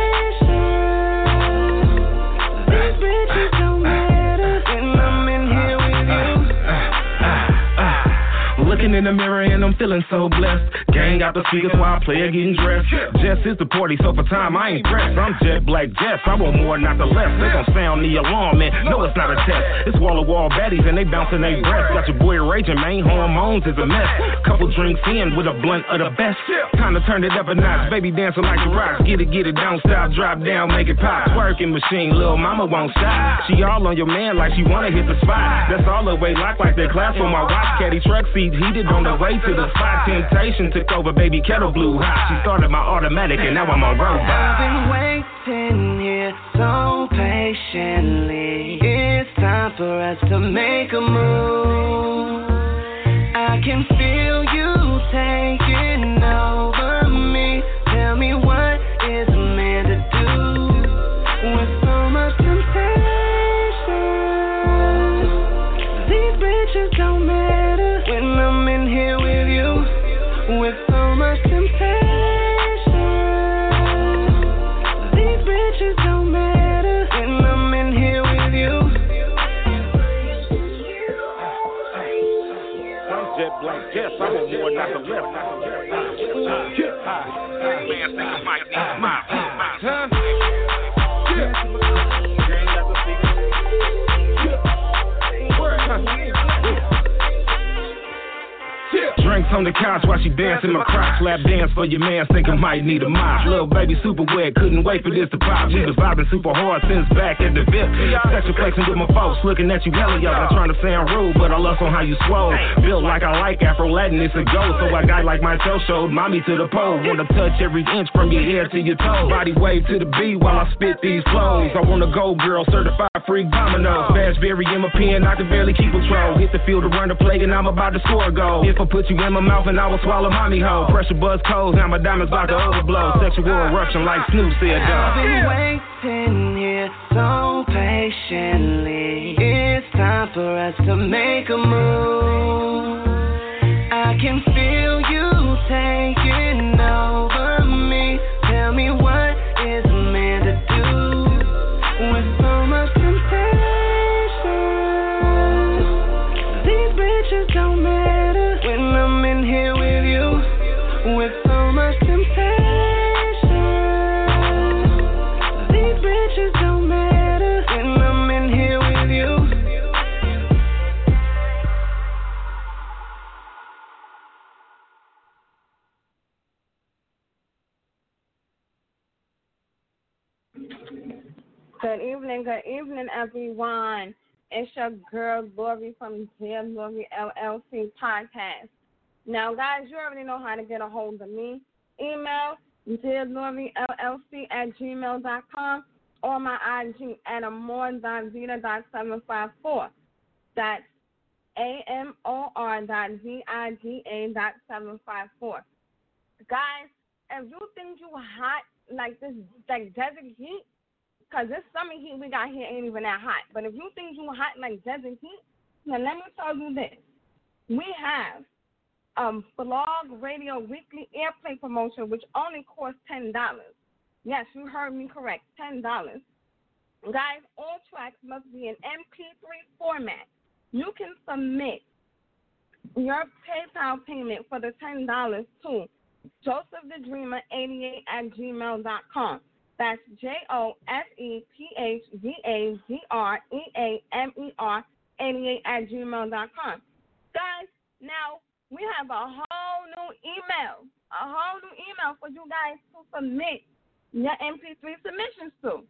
Looking in the mirror and I'm feeling so blessed. Gang out the speakers while I play getting dressed. Jess is the party, so for time I ain't pressed. I'm Jet Black Jess, I want more, not the less. They gon' sound the alarm, man. No, it's not a test. It's wall-to-wall baddies and they bouncing they breath. Got your boy raging, man. Hormones is a mess. Couple drinks in with a blunt of the best. Time to turn it up a notch. Baby dancing like the rocks. Get it, get it down, style, drop down, make it pop. Twerking machine, little mama won't stop. She all on your man like she wanna hit the spot. That's all the way locked like that class on my watch. Caddy truck seat heated on the way to the spot. Temptation took over, baby kettle blew hot. She started my automatic and now I'm a robot. I've been waiting here so patiently. It's time for us to make a move. I can feel you taking over me. Tell me what is a man to do with so much temptation? These bitches don't matter when I'm in here with you. With so much temptation. These bitches don't matter when I'm in here with you. I'm Jet Black Jess, I want more, not the left. Man, think I might need my huh? Drinks on the couch while she dancing my crotch. Lap dance for your man, think I might need a mop. Little baby super wet, couldn't wait for this to pop. We was vibing super hard since back at the V I P. Sexual flexing with my folks, looking at you hella yo. Not trying to sound rude, but I love on how you swole. Built like I like Afro Latin, it's a go. So I got like myself showed mommy to the pole. Wanna touch every inch from your hair to your toe. Body wave to the beat while I spit these flows. I wanna go girl, certified freak dominoes. Fastberry in my pen, I can barely keep control. Hit the field to run the play and I'm about to score a goal. If I put you in my mouth and I will swallow mommy hole. Pressure buzz cold, now my diamonds about to overblow. Sexual eruption like Snoop said, dog. I've been waiting here so patiently. It's time for us to make a move. I can feel you taking over me. Tell me what is a man to do with so much temptation? These bitches don't matter when I'm in here with you. With so much temptation. These bitches don't matter when I'm in here Good evening, good evening, everyone. It's your girl, Lori, from Dear Lori L L C podcast. Now, guys, you already know how to get a hold of me. Email, dear lori l l c at gmail dot com, or my I G at amor dot zeta dot seven five four. That's A M O R dot Z I G A dot seven five four. Guys, if you think you hot like this, like desert heat, because this summer heat we got here ain't even that hot. But if you think you hot like desert heat, then let me tell you this. We have um Blog Radio Weekly Airplay promotion, which only costs ten dollars. Yes, you heard me correct, ten dollars. Guys, all tracks must be in M P three format. You can submit your PayPal payment for the ten dollars to Joseph the Dreamer eighty-eight at gmail dot com. That's J O S E P H V A D R E A M E R eighty-eight at gmail dot com. Guys, now we have a whole new email, a whole new email for you guys to submit your M P three submissions to.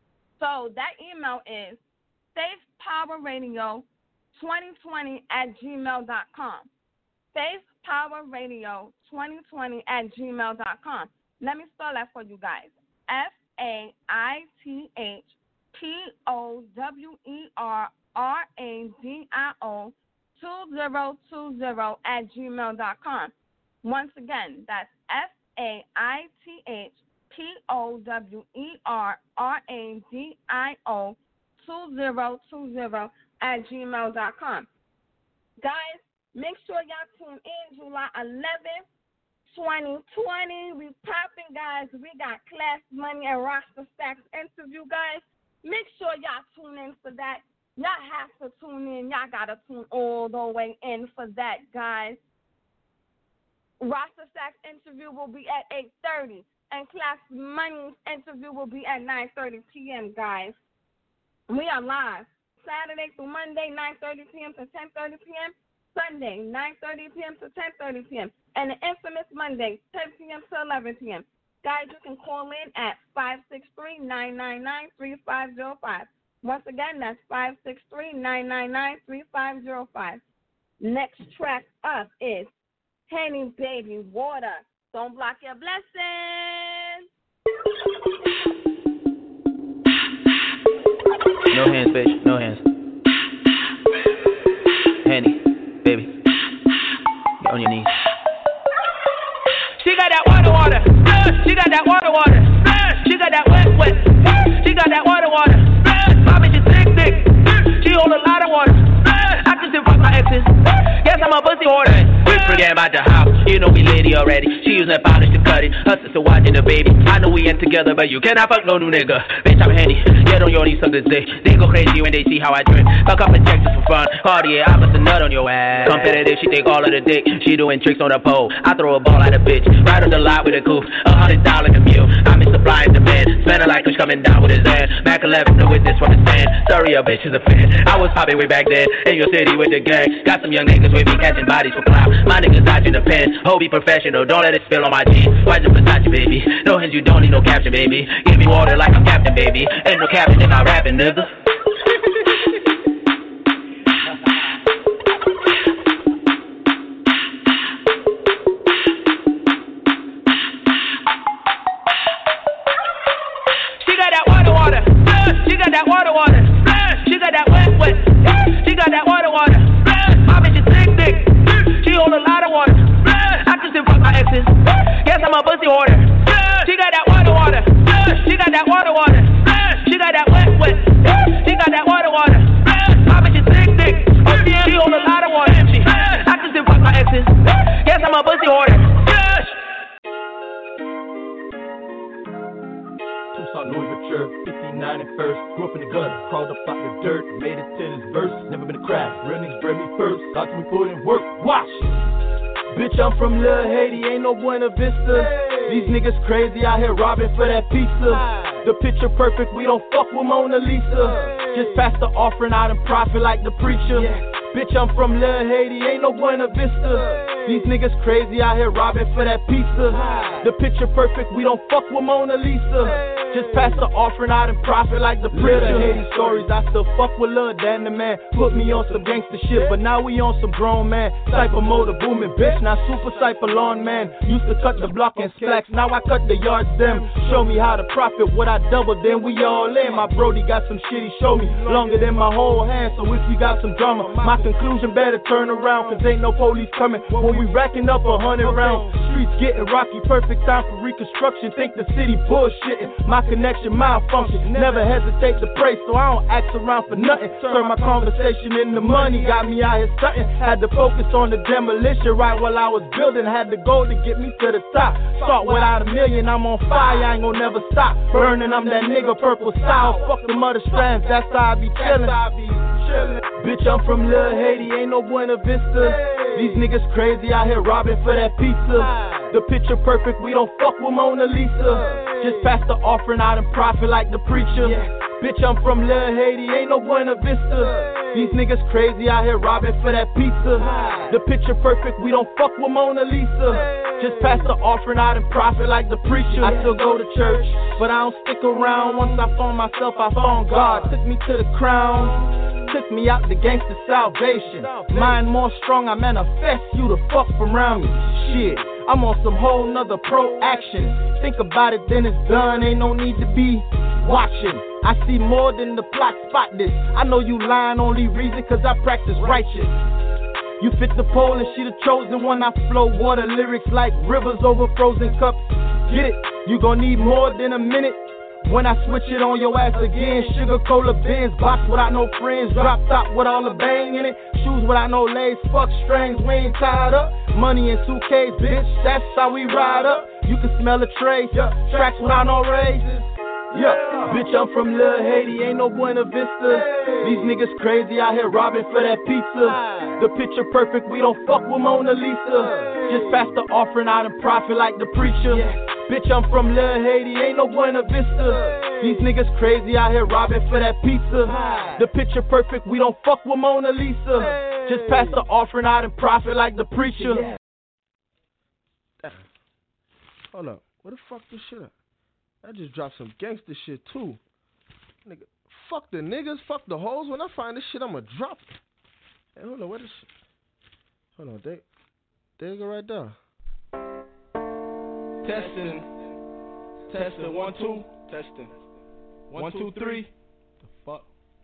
So that email is Faith Power Radio twenty twenty at gmail dot com. Faith Power Radio twenty twenty at gmail dot com. Let me spell that for you guys. F A I T H P O W E R R A D I O two zero two zero at gmail dot com. Once again, that's F A I T H P O W E R R A D I O two zero two zero at gmail dot com. Guys, make sure y'all tune in July eleventh. twenty twenty, we popping, guys. We got Class Money and Rasta Stacks interview, guys. Make sure y'all tune in for that. Y'all have to tune in. Y'all got to tune all the way in for that, guys. Rasta Stacks interview will be at eight thirty, and Class Money's interview will be at nine thirty p.m., guys. We are live Saturday through Monday, nine thirty p.m. to ten thirty p.m., Sunday, nine thirty p.m. to ten thirty p.m., and the infamous Monday, ten p.m. to eleven p.m. Guys, you can call in at five six three, nine nine nine, three five zero five. Once again, that's five six three, nine nine nine, three five zero five. Next track up is Henny Baby Water. Don't block your blessings. No hands, bitch. No hands. Henny, baby. Get on your knees. She got that water, water. She got that water, water. She got that wet, wet. She got that water, water. My bitch is thick, thick. She hold a lot of water. I just didn't fuck my exes. Yes, I'm a pussy order. We forget about the house. You know we lady already. She using that polish to cut it. Her sister watching the baby. I know we ain't together, but you cannot fuck no new nigga. Bitch, I'm Henny. Get on your knees something sick. They go crazy when they see how I drink. Fuck up in Texas for fun. Cartier, I bust a nut on your ass. Competitive, she take all of the dick. She doing tricks on the pole. I throw a ball at a bitch. Right on the lot with a coupe. A hundred dollar commute. I'm in supply and demand. Smelling like Kush coming down with his hand. Mac eleven, the witness from the stand. Sorry, a bitch is a fan. I was popping way back then. In your city with the gang. Got some young niggas with me catching bodies for clout. My niggas out in the pen. Ho, be professional. Don't let it spill on my jeans. Why's it Versace, baby? No hands, you don't need no caption, baby. Give me water like I'm captain, baby. Ain't no captain in my rapping, nigga. She got that water, water. She got that water, water. She got that wet, wet. She got that water, water. My bitch is thick, thick. She hold a lot of water. I just didn't fuck my exes. Yes, I'm a pussy order. She got that water, water. She got that water, water. She got that wet, wet. She got that water, water. My bitch is thick, thick. She hold a lot of water. I just didn't fuck my exes. Yes, I'm a pussy order. Tucson, Louis Vuitton, fifty-nine and first. Grew up in the gutter, crawled up out the dirt, made it to this verse. Never been a crack, real niggas bred me first. Got to me put in work, watch. Bitch, I'm from Lil Haiti, ain't no Buena Vista. Hey. These niggas crazy out here robbing for that pizza. Hey. The picture perfect, we don't fuck with Mona Lisa. Hey. Just pass the offering out and profit like the preacher. Yeah. Bitch, I'm from Lil Haiti, ain't no Buena Vista. These niggas crazy out here robbing for that pizza. The picture perfect, we don't fuck with Mona Lisa. Just pass the offering out and profit like the preacher. Haiti stories, I still fuck with Lil Dan the man. Put me on some gangster shit, but now we on some grown man. Cypher motor booming, bitch, now super cypher lawn man. Used to cut the block and slacks, now I cut the yards them. Show me how to profit, what I double, then we all in. My brody got some shit, he show me longer than my whole hand. So if we got some drama, my conclusion better turn around, cause ain't no police coming when we racking up a hundred rounds. Streets getting rocky, perfect time for reconstruction. Think the city bullshitting, my connection malfunction. Never hesitate to pray, so I don't ask around for nothing. Turn my conversation into money, got me out here stunting. Had to focus on the demolition right while I was building. Had the goal to get me to the top. Start without a million, I'm on fire, I ain't gon' never stop. Burning, I'm that nigga purple style. Fuck the mother strands, that's how I be chillin'. Bitch, I'm from Lil Haiti, ain't no Buena Vista. These niggas crazy out here robbing for that pizza. The picture perfect, we don't fuck with Mona Lisa. Just pass the offering out and profit like the preacher. Bitch, I'm from Lil Haiti, ain't no Buena Vista. These niggas crazy out here robbing for that pizza. The picture perfect, we don't fuck with Mona Lisa. Just pass the offering out and profit like the preacher. I still go to church, but I don't stick around. Once I found myself, I found God. Took me to the crown. Took me out the gangster salvation. Mind more strong, I manifest you to fuck around me. Shit, I'm on some whole nother pro action. Think about it, then it's done, ain't no need to be watching. I see more than the plot, spot this. I know you lying, only reason cause I practice righteous. You fit the pole and she the chosen one. I flow water lyrics like rivers over frozen cups. Get it? You gon' need more than a minute. When I switch it on your ass again, sugar cola bins, box without no friends, drop top with all the bang in it, shoes without no lace, fuck strings, we ain't tied up, money in suitcase, bitch, that's how we ride up, you can smell the trace, yeah. Tracks without no raises, yeah, bitch, I'm from Lil Haiti, ain't no Buena Vista, these niggas crazy out here robbing for that pizza, the picture perfect, we don't fuck with Mona Lisa, just pass the offering out and profit like the preacher. Bitch, I'm from Lil Haiti, ain't no Buena Vista. These niggas crazy out here robbing for that pizza. The picture perfect, we don't fuck with Mona Lisa. Just pass the offering out and profit like the preacher. Hold up, where the fuck this shit at? I just dropped some gangster shit too. Nigga, fuck the niggas, fuck the hoes. When I find this shit, I'ma drop it. Hey, hold on, where this shit? Hold on, they, there you go right there. Testing, testing, one, two, testing, one, two, three, the fuck?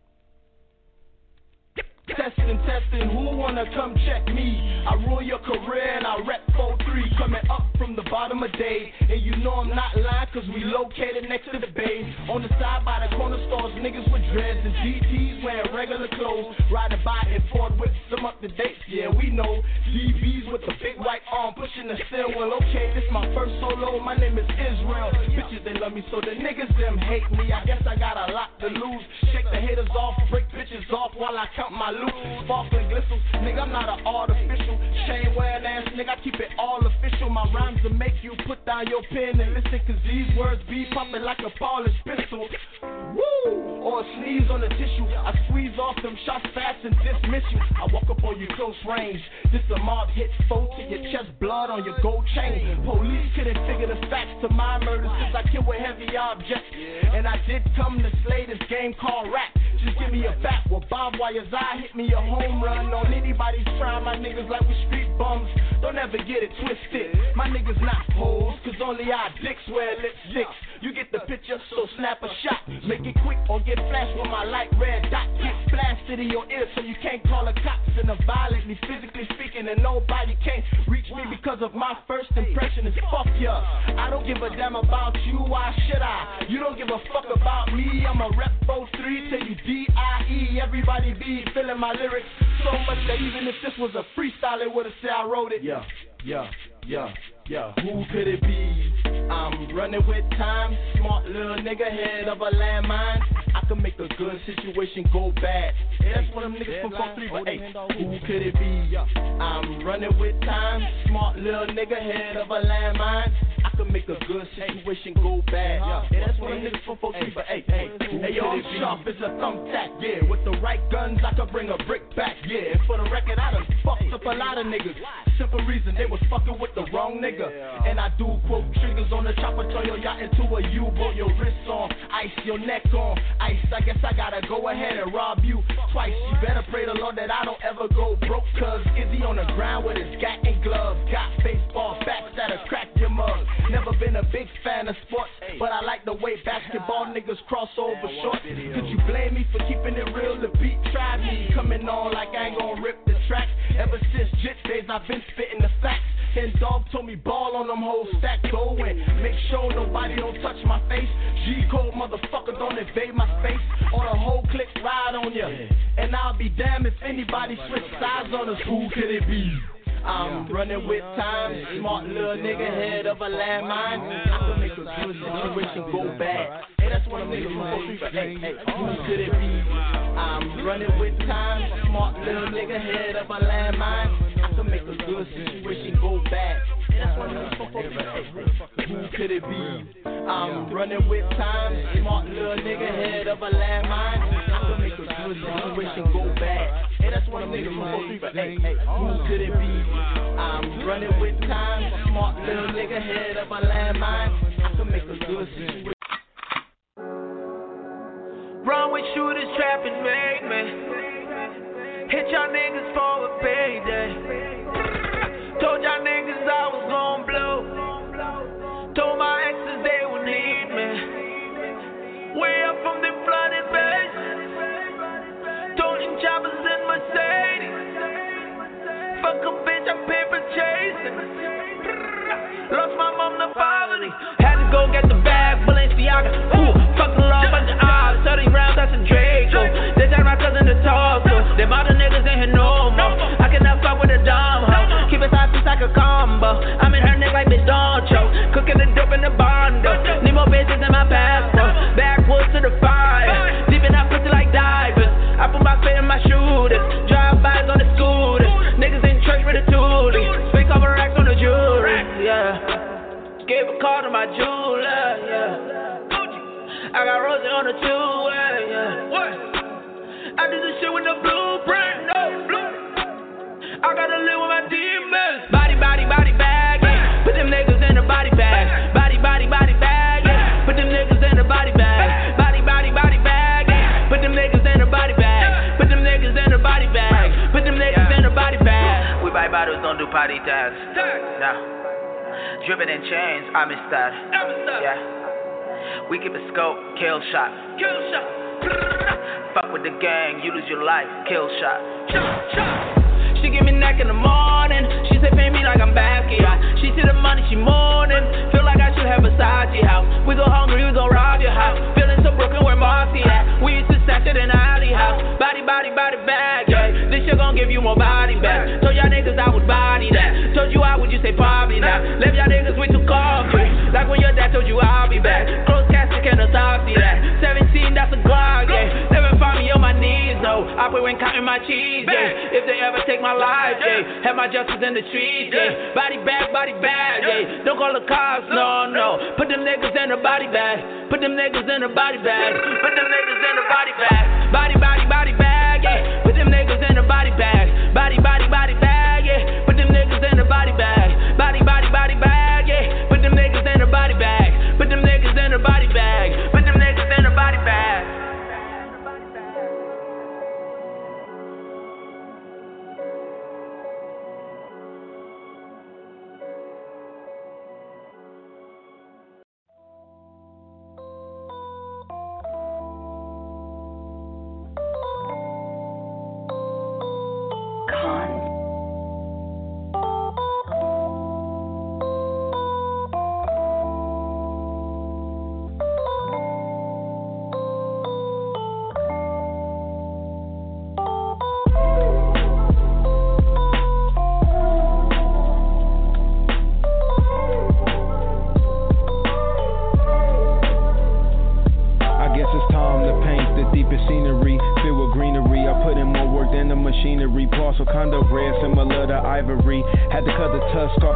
Testing, testing, who wanna come check me? I rule your career and I rep four three, coming up from the bottom of day. And you know I'm not lying cause we located next to the bay. On the side by the corner stores, niggas with dreads and G Ts wearing regular clothes. Riding by in Ford whips, some up to date, yeah we know. D Bs with the big white arm pushing the steering wheel. Okay, this my first solo, my name is Israel. Bitches they love me so the niggas them hate me. I guess I got a lot to lose. Shake the haters off, break bitches off while I count my loot. Sparkling glistles, nigga, I'm not an artificial. Chain wearing ass, nigga, I keep it all official. My rhymes will make you put down your pen and listen, cause these words be popping like a polished pistol. Woo! Or a sneeze on the tissue. I squeeze off them shots fast and dismiss you. I walk up on you close range. This a mob hit, foe to your chest, blood on your gold chain. Police couldn't figure the facts to my murders, cause I kill with heavy objects. And I did come to slay this game called rap. Just give me a bat with barbed wires, I hit me a home run on anybody's trying. My niggas like we street bums, don't ever get it twisted. My niggas not hoes, cause only our dicks wear lipsticks. You get the picture, so snap a shot. Make it quick or get flashed with my light red dot. Get blasted in your ear so you can't call the cops. And a violently, physically speaking, and nobody can reach me because of my first impression is fuck ya. I don't give a damn about you, why should I? You don't give a fuck about me, I'm a rep four three till you D I E. Everybody be feeling my lyrics so much that even if this was a freestyle, it would've said I wrote it. Yeah, yeah, yeah, yeah. Who could it be? I'm running with time, smart little nigga, head of a landmine. I can make a good situation go bad. Yeah, that's one of them niggas from four three, but hey, who could it be? I'm running with time, smart little nigga, head of a landmine. I can make a good situation go bad. Yeah, that's one of them niggas from four three, but hey, hey, hey, yo, I'm sharp as a thumbtack, yeah. With the right guns, I could bring a brick back, yeah. And for the record, I done fucked up a lot of niggas. Simple reason, they was fucking with the wrong nigga. And I do quote triggers on the chopper, turn your yacht into a U-boat. Your wrists on, ice your neck on, ice. I guess I gotta go ahead and rob you twice. You better pray the Lord that I don't ever go broke. Cause Izzy on the ground with his gat and gloves. Got baseball bats that'll crack your mug. Never been a big fan of sports, but I like the way basketball niggas cross over short. Could you blame me for keeping it real? The beat tried me, coming on like I ain't gon' rip the track. Ever since Jit days, I've been spitting the facts. And dog told me ball on them hoes, stack go in. Make sure nobody don't touch my face. G-code motherfucker don't invade my space. Or the whole clique ride on ya. And I'll be damned if anybody switch sides on us. Who could it be? I'm running with time, smart little nigga, head of a landmine. I can make a good situation go bad. Hey, that's one of them niggas who go through. Hey, hey, who could it be? I'm running with time, smart little nigga, head of a landmine. I can make a good situation go bad. Hey, that's one of them niggas who go through. Who could it be? I'm running with time, smart little nigga, head of a landmine. I can make a good situation go bad. Hey, that's one of them niggas who go through. Hey, hey, who could it be? I'm running with time, smart little nigga, head of a landmine. I can make a good situation. Run with shooters, trapping, make me hit y'all niggas for a payday. Told y'all niggas I was gon' blow. Told my exes they would need me. Way up from the flooded base. Toting choppers in Mercedes. Fuck a bitch, I'm paper chasing. Lost my mom to poverty. Had to go get the bag, Balenciaga. Ooh, fuck the law, bunch of odds. thirty rounds, that's a Draco. They tell my cousin to talk to. Them other niggas ain't here no more. I cannot fuck with a dumb hoe. Keep it side piece like a combo. I'm in her neck like bitch, don't choke. Cooking the dope in the bondo. Need more bitches in my passport. Backwoods to the fire. Deep in that pussy like divers. I put my feet in my shooters. Drive-bys on the scooters. Niggas in church with a toolie. Spin cover racks on the jewelry. Yeah. Gave a call to my jeweler. Yeah. I got Rosie on the two-way. Yeah. What? I do this shit with the blueprint. No blue. I gotta live with my demons. Body, body, body bag. Yeah. Put them niggas in the body bag. Body, body, body bag. Yeah. Put them niggas in the body bag. Body, body, body bag. Yeah. Put them niggas in the body bag. Put them niggas in the body bag. Put them niggas in the body bag. We buy bottles, don't do party tags. No. Dripping in chains, I'm in style. Yeah. We keep a scope, kill shot. Kill shot. Fuck with the gang, you lose your life, kill shot. She give me neck in the morning. She say pay me like I'm Basquiat. She see the money, she mourning. Feel like I should have Versace house. We go hungry, we go rob your house. Feeling so broken, where Marcy at? We used to stash it in the alley house. Body, body, body bag, yeah. This shit gon' give you more body back. Told y'all niggas I would body that. Told you I would, you say probably not. Left y'all niggas with two coffee. Like when your dad told you I'll be back. Close casket, can't autopsy that. seventeen, that's a Glock, yeah. Never find me on my knees, no. I put when counting my cheese, yeah. If they ever take my life, yeah. Have my justice in the streets, yeah. Body bag, body bag, yeah. Don't call the cops, no, no. Put them niggas in the body bag. Put them niggas in the body bag. Put them niggas in the body bag. Body, body, body bag, yeah. Put them niggas in the body bag. Body, body, body bag, yeah. Put them niggas in the body bag. Body, body, body bag, yeah. Put them niggas in the body bag. Put them niggas in the body bag. Put them niggas in the body bag.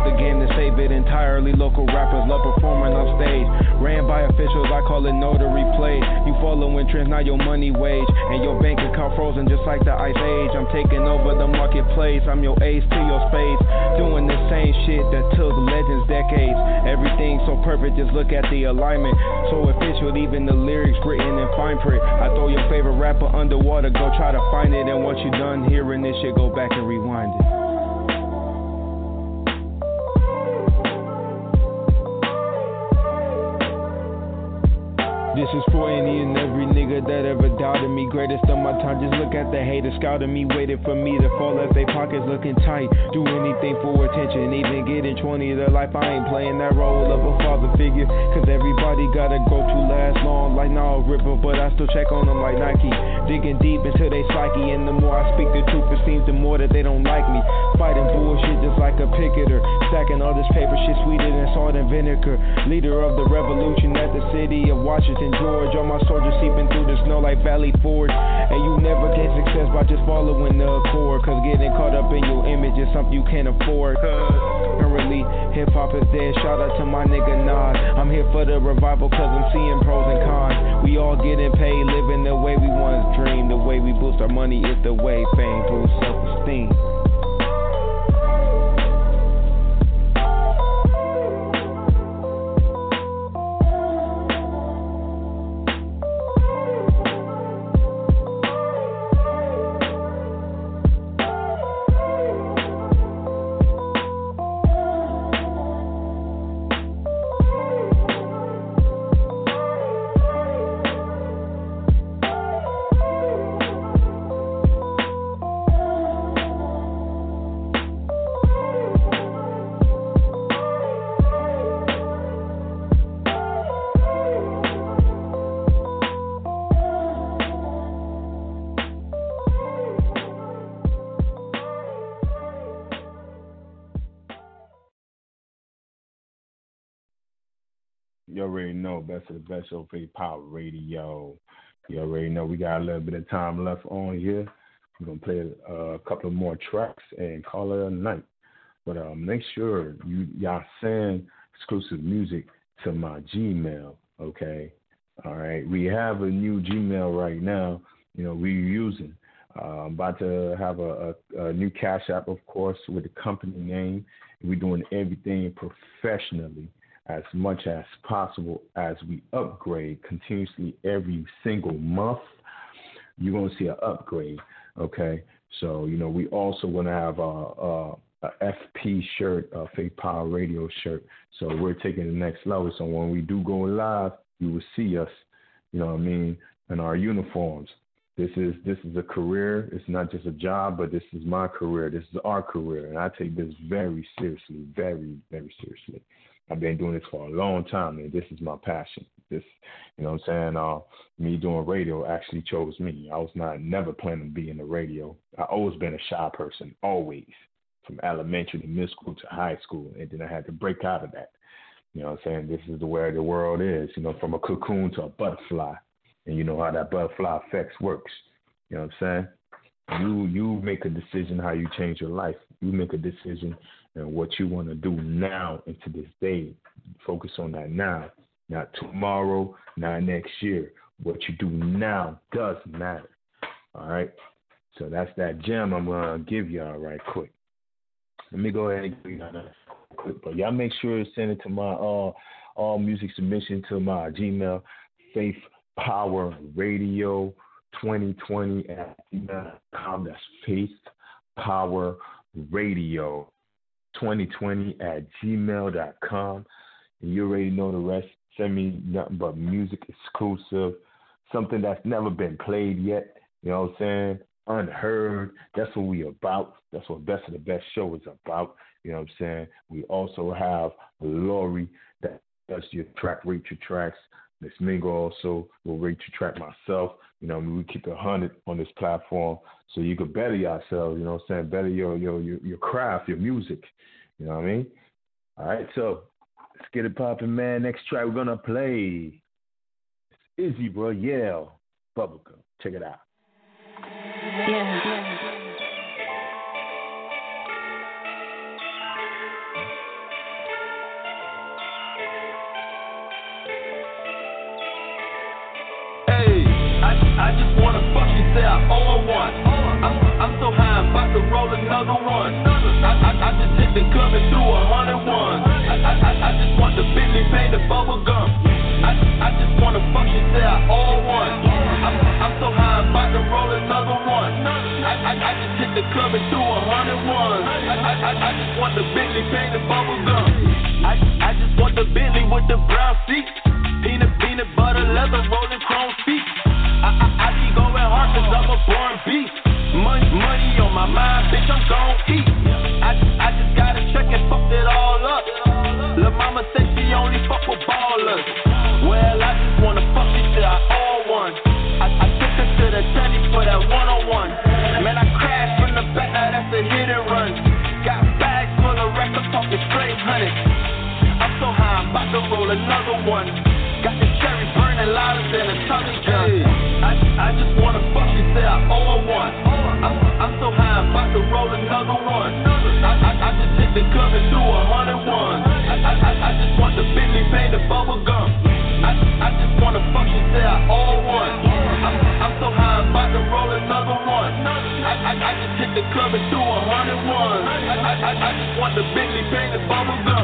Local rappers love performing on stage. Ran by officials, I call it notary played. You following trends, now your money wage. And your bank account frozen just like the ice age. I'm taking over the marketplace. I'm your ace to your space. Doing the same shit that took legends decades. Everything so perfect, just look at the alignment. So official, even the lyrics written in fine print. I throw your favorite rapper underwater, go try to find it. And once you're done hearing this shit, go back and rewind it. This is for any and every nigga that ever doubted me. Greatest of my time, just look at the haters scouting me. Waited for me to fall as they pockets looking tight. Do anything for attention, even getting twenty to life. I ain't playing that role of a father figure, cause everybody gotta go to last long. Like nah, Ripper, but I still check on them like Nike. Digging deep into their psyche, and the more I speak the truth, it seems the more that they don't like me. Fighting bullshit just like a picketer. Stacking all this paper shit sweeter than salt and vinegar. Leader of the revolution at the city of Washington, George. All my soldiers seeping through the snow like Valley Forge. And you never get success by just following the accord, cause getting caught up in your image is something you can't afford. Cause currently hip hop is dead. Shout out to my nigga Nas. I'm here for the revival cause I'm seeing pros and cons. We all getting paid, living the way we once dreamed. The way we boost our money is the way fame boosts self-esteem. You already know, best of the best show, Faith Power Radio. You already know we got a little bit of time left on here. We're going to play uh, a couple of more tracks and call it a night. But uh, make sure you, y'all send exclusive music to my Gmail, okay? All right. We have a new Gmail right now, you know, we're using. Uh, I'm about to have a, a, a new Cash App, of course, with the company name. We're doing everything professionally as much as possible as we upgrade continuously every single month. You're going to see an upgrade, okay? So, you know, we also going to have a, a, a F P shirt, a Faith Power Radio shirt. So we're taking the next level. So when we do go live, you will see us, you know what I mean, in our uniforms. This is this is a career. It's not just a job, but this is my career. This is our career, and I take this very seriously, very, very seriously. I've been doing this for a long time, and this is my passion. This, you know what I'm saying? Uh, me doing radio actually chose me. I was not never planning to be in the radio. I always been a shy person, always, from elementary to middle school to high school, and then I had to break out of that. You know what I'm saying? This is the way the world is, you know, from a cocoon to a butterfly, and you know how that butterfly effects works. You know what I'm saying? You you make a decision how you change your life. You make a decision and what you want to do now into this day. Focus on that now, not tomorrow, not next year. What you do now does matter. All right? So that's that gem I'm going to give y'all right quick. Let me go ahead and give y'all that quick. But y'all make sure to send it to my uh, all music submission to my Gmail, Faith Power Radio twenty twenty at gmail dot com. That's Faith Power Radio twenty twenty at gmail dot com. And you already know the rest. Send me nothing but music exclusive, something that's never been played yet. You know what I'm saying? Unheard. That's what we about. That's what Best of the Best show is about. You know what I'm saying? We also have Lori that does your track, rate your tracks. Miss Mingo also will rate your track myself. You know, I mean, we keep it one hundred on this platform so you can better yourself, you know what I'm saying? Better your, your, your, your craft, your music. You know what I mean? All right, so let's get it popping, man. Next track we're going to play is Izzy Royale, Bubblegum. Check it out. Yeah, yeah. I just wanna fuck you, say I owe her one. I'm, I'm so high, I'm about to roll another one. I, I, I just hit the club and threw a hundred ones. I, I, I, I just want the Bentley, pay the bubble gum. I, I just wanna fuck you, say I owe her one. I'm, I'm so high, I'm about to roll another one. I, I, I just hit the club and threw a hundred ones. I, I, I, I just want the Bentley, pay the bubble gum. I, I just want the Bentley with the brown seats. Peanut, peanut butter, leather, rolling chrome feet. I, I, I be going hard cause I'm a born beast. Money, money on my mind, bitch, I'm gon' eat. I, I just gotta check and fuck it all up. Lil' mama said she only fuck with ballers. Well, I just wanna fuck you till I owe one. I, I took her to the telly for that one-on-one. Man, I crashed from the back, now that's a hit and run. Got bags full of records, talking straight honey. I'm so high, I'm about to roll another one. Got the cherry burning louder than a Tommy gun. I, I just wanna fuck you, say I owe her one. I'm, I'm so high, I'm about to roll another one. I, I, I just hit the club and threw a hundred ones. I, I, I, I just want the Bentley, pay the bubble gum. I, I just wanna fuck you, say I owe her one. I'm, I'm so high, I'm about to roll another one. I, I, I just hit the club and threw a hundred ones. I, I, I, I just want the Bentley, pay the bubble gum.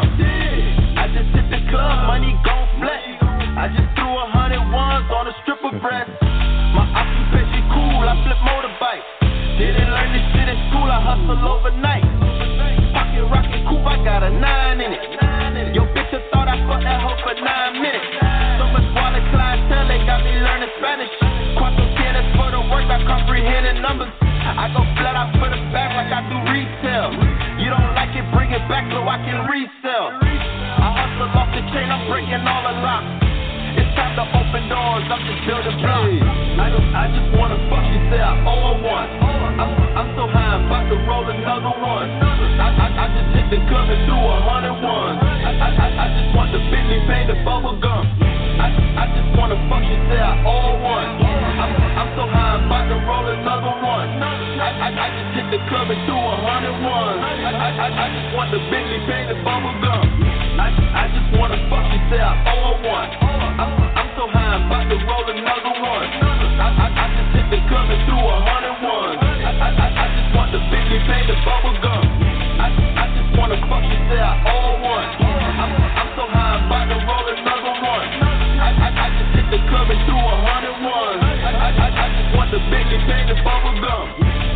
I just hit the club, money gon' flex. I just threw a hundred ones on a stripper breast. My occupation cool, I flip motorbikes. Didn't learn this shit in school, I hustle overnight. Pocket rocket coupe, I got a nine in it. Yo, bitch, I thought I fucked that hoe for nine minutes. So much wallet clientele, they got me learning Spanish. Cuanto tienes for the work, I comprehending numbers. I go flat out for the back like I do retail. You don't like it, bring it back so I can resell. I hustle off the chain, I'm breaking all the locks. It's time to open doors, I'm just building blocks. I, I just wanna fuck you, say I owe her one. I'm, I'm so high, I'm about to roll another one. I, I, I just hit the club and threw a hundred ones. I, I, I, I just want the Bentley, pay the bubble gum. I, I just wanna fuck you, say I owe her one. I'm, I'm so high, I'm about to roll another one. I, I, I just hit the club and threw a hundred ones. I, I, I, I just want the Bentley, pay the bubble gum. I, I just wanna fuck you, say I owe her one. I'm, I'm so high, I'm about to roll another one. I, I, I just hit the club and threw a hundred ones. I, I, I, I just want the Bentley, pay the bubble gum. I, I just wanna fuck you, say I owe her one. I'm, I'm so high, I'm about to roll another one. I, I, I just hit the club and threw a hundred ones. I, I, I, I just want the Bentley, pay the bubble gum.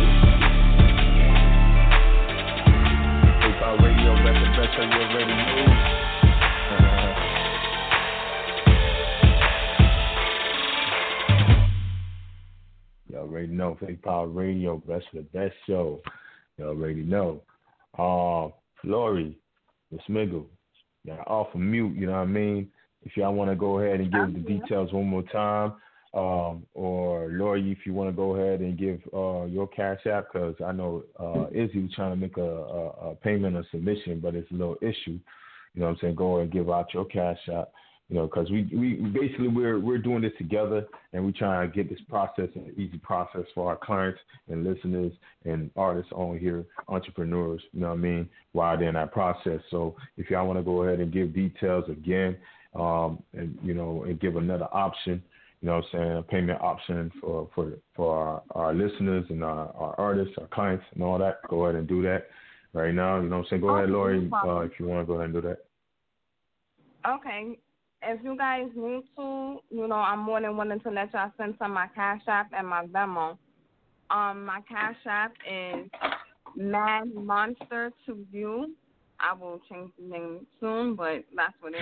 Our radio, that's the best that you already know. You already know, Fake Power Radio, that's the best show. You already know. Uh, Lori, Miss Miggle, yeah, off of mute, you know what I mean? If y'all want to go ahead and give um, the yeah. details one more time, um, or Lori, if you want to go ahead and give uh, your cash app, because I know uh, Izzy was trying to make a, a, a payment or submission, but it's a little issue. You know what I'm saying? Go ahead and give out your cash app. You know, because we, we basically we're we're doing this together, and we're trying to get this process an easy process for our clients and listeners and artists on here, entrepreneurs. You know what I mean? While they're in that process. So if y'all want to go ahead and give details again, um, and you know, and give another option, you know what I'm saying, a payment option for for for our, our listeners and our, our artists, our clients, and all that. Go ahead and do that right now. You know what I'm saying? Go okay, ahead, Lori, uh, if you want to go ahead and do that. Okay. If you guys need to, you know, I'm more than willing to let y'all send some my Cash App and my Venmo. Um, my Cash App is Mad Monster to You. I will change the name soon, but that's what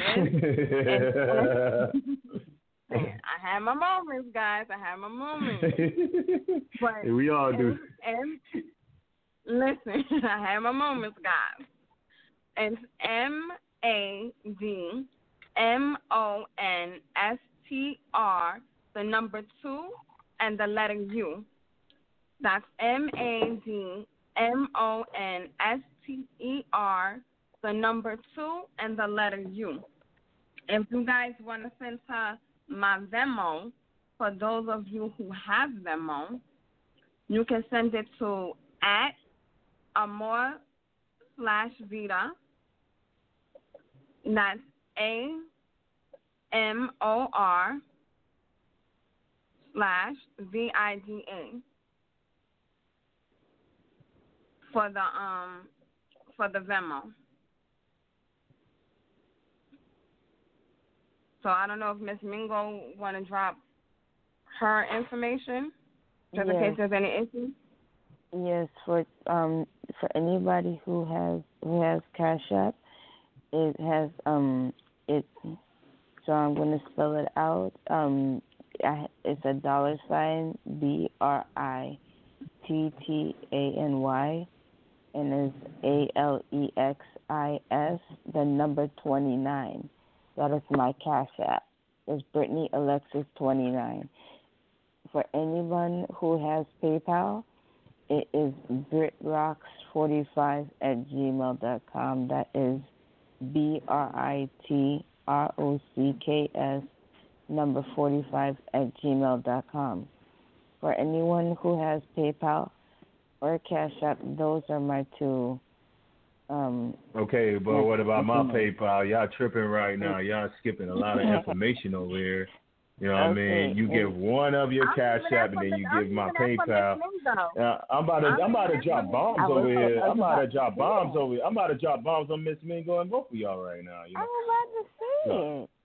it is. and, I had my moments, guys. I had my moments. But hey, we all do. And, and listen, I had my moments, guys. It's M A D M O N S T R, the number two, and the letter U. That's M A D M O N S T E R, the number two, and the letter U. If you guys want to send her my Venmo, for those of you who have Venmo, you can send it to at Amor slash Vita. That's A M O R slash V I D A for the um for the Venmo. So I don't know if Miss Mingo want to drop her information just yes. in case there's any issues. Yes, for um for anybody who has who has Cash App, it has um it. So I'm going to spell it out. Um, I, it's a dollar sign B R I T T A N Y, and it's A L E X I S. The number twenty-nine. That is my Cash App. It's Brittany Alexis twenty-nine. For anyone who has PayPal, it is britrocks forty-five at gmail dot com. That is B R I T R O C K S number forty-five at gmail dot com. For anyone who has PayPal or Cash App, those are my two. Um, okay, but what about my PayPal? Y'all tripping right now. Y'all skipping a lot of information over here. You know what okay. I mean? You give one of your Cash App and then you give my PayPal. Uh, I'm about to I'm about to drop bombs over here. I'm about to drop bombs over here. I'm about to drop bombs on Miss Mingo and both of y'all right now. You know? I'm about to say it.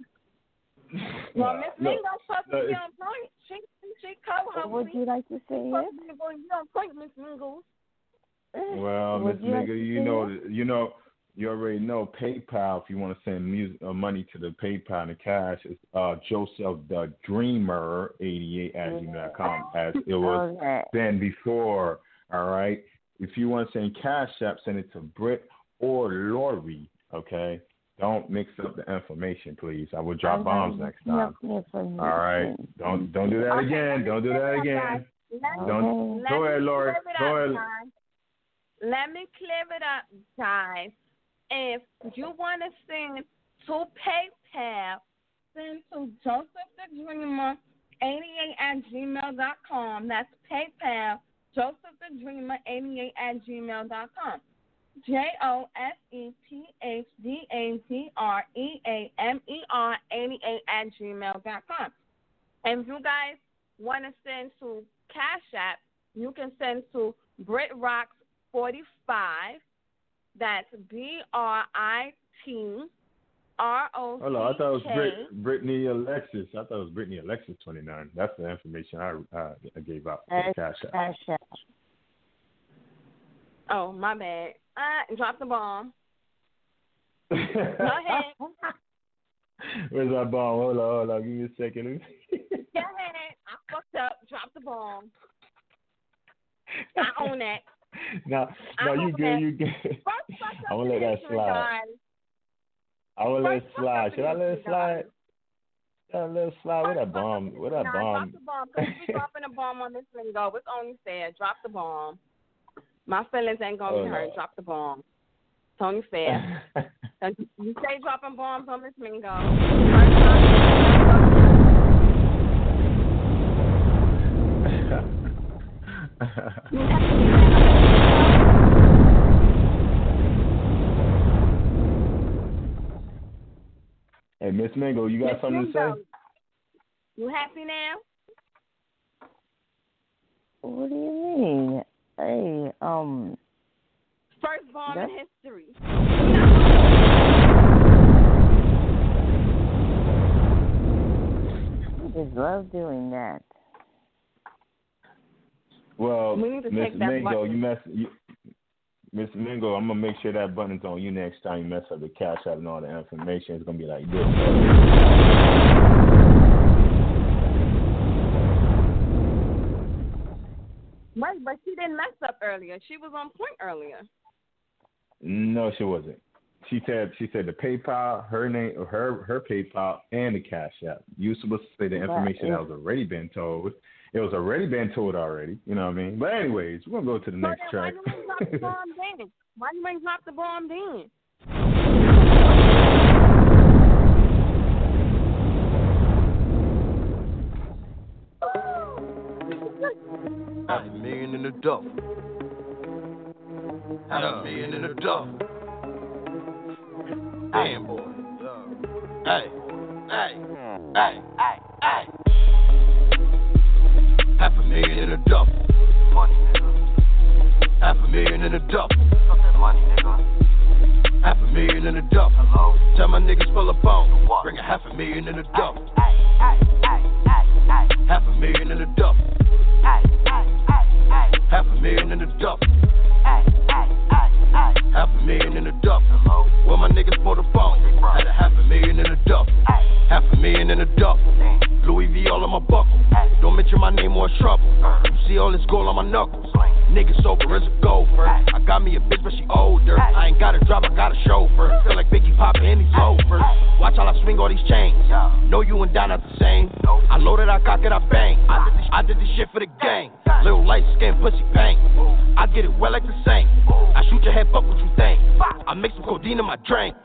Well, Miss Mingo's supposed to be on point. She she co-hosts. Would you like to say it? You're on point, Miss Mingo. Well, Miss Mingo, you know you know. You already know PayPal. If you want to send music, uh, money to the PayPal and the cash, it's uh, Joseph the Dreamer eighty-eight at gmail dot com, as it was okay. then before. All right. If you want to send Cash App, send it to Britt or Lori. Okay. Don't mix up the information, please. I will drop bombs next time. All right. Don't don't do that again. Don't do that again. Don't. Go ahead, Lori. Go ahead. Let me clear it up, guys. If you want to send to PayPal, send to Joseph the Dreamer eighty-eight at gmail dot com. That's PayPal, Joseph the Dreamer eighty-eight at gmail dot com. J O S E P H D A D R E A M E R eighty-eight at gmail dot com. And if you guys want to send to Cash App, you can send to britrocks forty-five. That's B R I T R O C K. Hold on, I thought it was Brit, Brittany Alexis. I thought it was Brittany Alexis twenty-nine. That's the information I uh, I gave out for Cash App. Cash App. Oh, my bad. Uh, drop the bomb. Go ahead. Where's that bomb? Hold on, hold on. Give me a second. Go ahead. I fucked up. Drop the bomb. I own that. No, no, you good, you good. I want to let that slide. I want to let it slide. Should I let it slide? Should I let it slide? Where that bomb? Where that bomb? Drop the bomb. Because you're dropping a bomb on this lingo. It's only fair. Drop the bomb. My feelings ain't going to oh, be hurt. No. Drop the bomb. It's only fair. You stay dropping bombs on this lingo. Hey, Miss Mingo, you got Miss something Mingo, to say? You happy now? What do you mean? Hey, um. First bomb in history. I just love doing that. Well, we need to Miss take that Mingo, button. you mess. You, Miss Mingo, I'm gonna make sure that button's on you next time you mess up the Cash App and all the information. It's gonna be like this. Right, but she didn't mess up earlier. She was on point earlier. No, she wasn't. She said she said the PayPal, her name, her her PayPal, and the Cash App. You were supposed to say the information that was already been told. It was already been told already. You know what I mean? But anyways, we're gonna go to the so next then track. Why you ain't drop the bomb then? Why you ain't drop the bomb then? Had a million in the duffel. Had a million in the duffel. Damn, boy. Hey, hey, hey, hey, hey. duffel. Half a million in a duffel. Half a million in a duffel. Tell my niggas pull up on. Bring a half a million in a duffel. Half a million in a duffel. Half a million in a duffel. Half a million in a duffel. Well, my niggas pulled the phone. Had a half a million in a duffel. Half a million in a duffel. Louis V all on my buckle. Don't mention my name or trouble. You see all this gold on my knuckles. Niggas sober as a gopher. I got me a bitch, but she older. I ain't got a drive, I got a chauffeur. Feel like Biggie poppin' and he's over. Watch how I swing all these chains. Know you and Don not the same. I loaded, I cock it, I bang. I did this, I did this shit for the gang. Little light skin, pussy bang. I get it well like the same. I shoot your head, fuck what you think. I mix some codeine in my drink.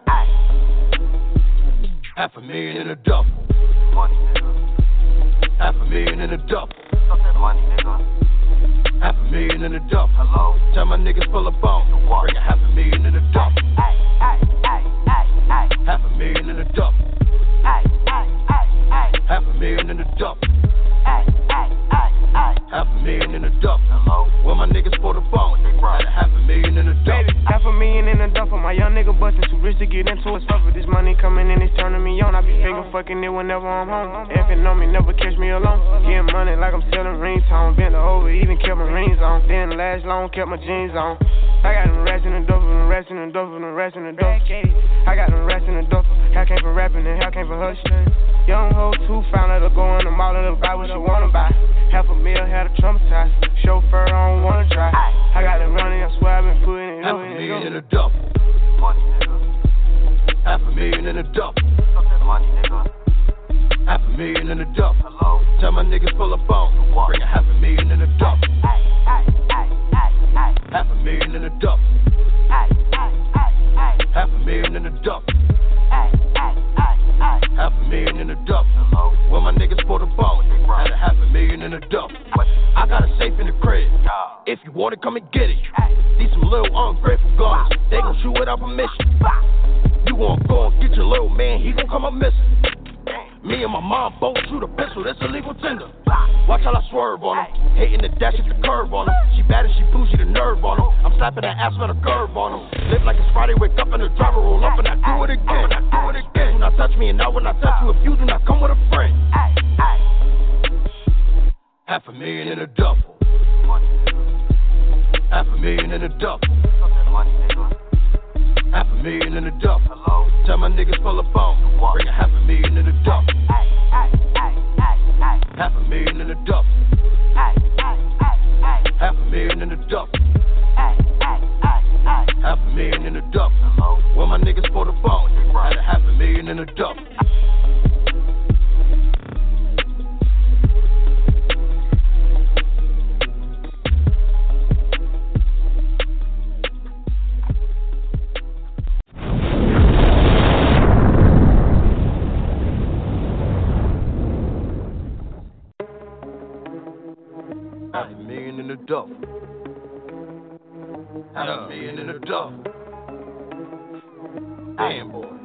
Half a million in a duffel. Half a million in a duffel. Half a million in a duffel. Tell my niggas pull up on. Bring a half a million in a duffel. Half a million in a duffel. Half a million in a duffel. Half a million in a duffel. Well, my niggas pull the phone. Had a half a million in a duffel. Half a million in a duffel. My young nigga bustin' too rich to get into a stuff. This money coming in, it's turning me on. I be finger fucking it whenever I'm home. If it know me, never catch me alone. Getting money like I'm selling ringtones. Bent over, even kept my rings on. Didn't last long, kept my jeans on. I got them rats in the duffel, them rats in the duffel, them rats in the duffel. I got them rats in the duffel. Hell came for rapping and hell came for hustling. Young hoe too, found her to go in the mall and buy what she wanna buy. Half a meal, had a traumatized. Chauffeur, I don't wanna drive. I got it running, I swear I've been putting it Half up. a million in a duffel. Half a million in a duffel. Half a million in a duffel. Tell my niggas pull up on. Bring a half a million in a duffel. Half a million in a duffel. Half a million in a duffel. Half a million in a duffel. Well, my niggas pull the phone. Had a half a million in a duffel. I got a safe in the crib. If you want it, come and get it. These some little ungrateful guns. They gon' shoot without permission. You wanna go and get your little man, he gon' come up missing. Me and my mom both shoot a pistol, that's illegal tender. Watch how I swerve on him. Hitting the dash at the curve on him. She bad and she bougie, the nerve on him. I'm slapping that ass with a curve on him. Live like it's Friday, wake up in the driver, roll up and I do it again. I do it again. Do not touch me and now when I touch you, if you do not come with a friend. Half a million in a duffel. Half a million in a duffel. Half a million in a duffel. Tell my niggas pull up on. Bring a half a million in a duffel. Half a million in a duffel. Half a million in a duffel. Half a million in a duffel. Well, my niggas pull the phone. Had a half a million in a duffel. Half a million in a duffel. Half a million in a duffel. Damn, boy.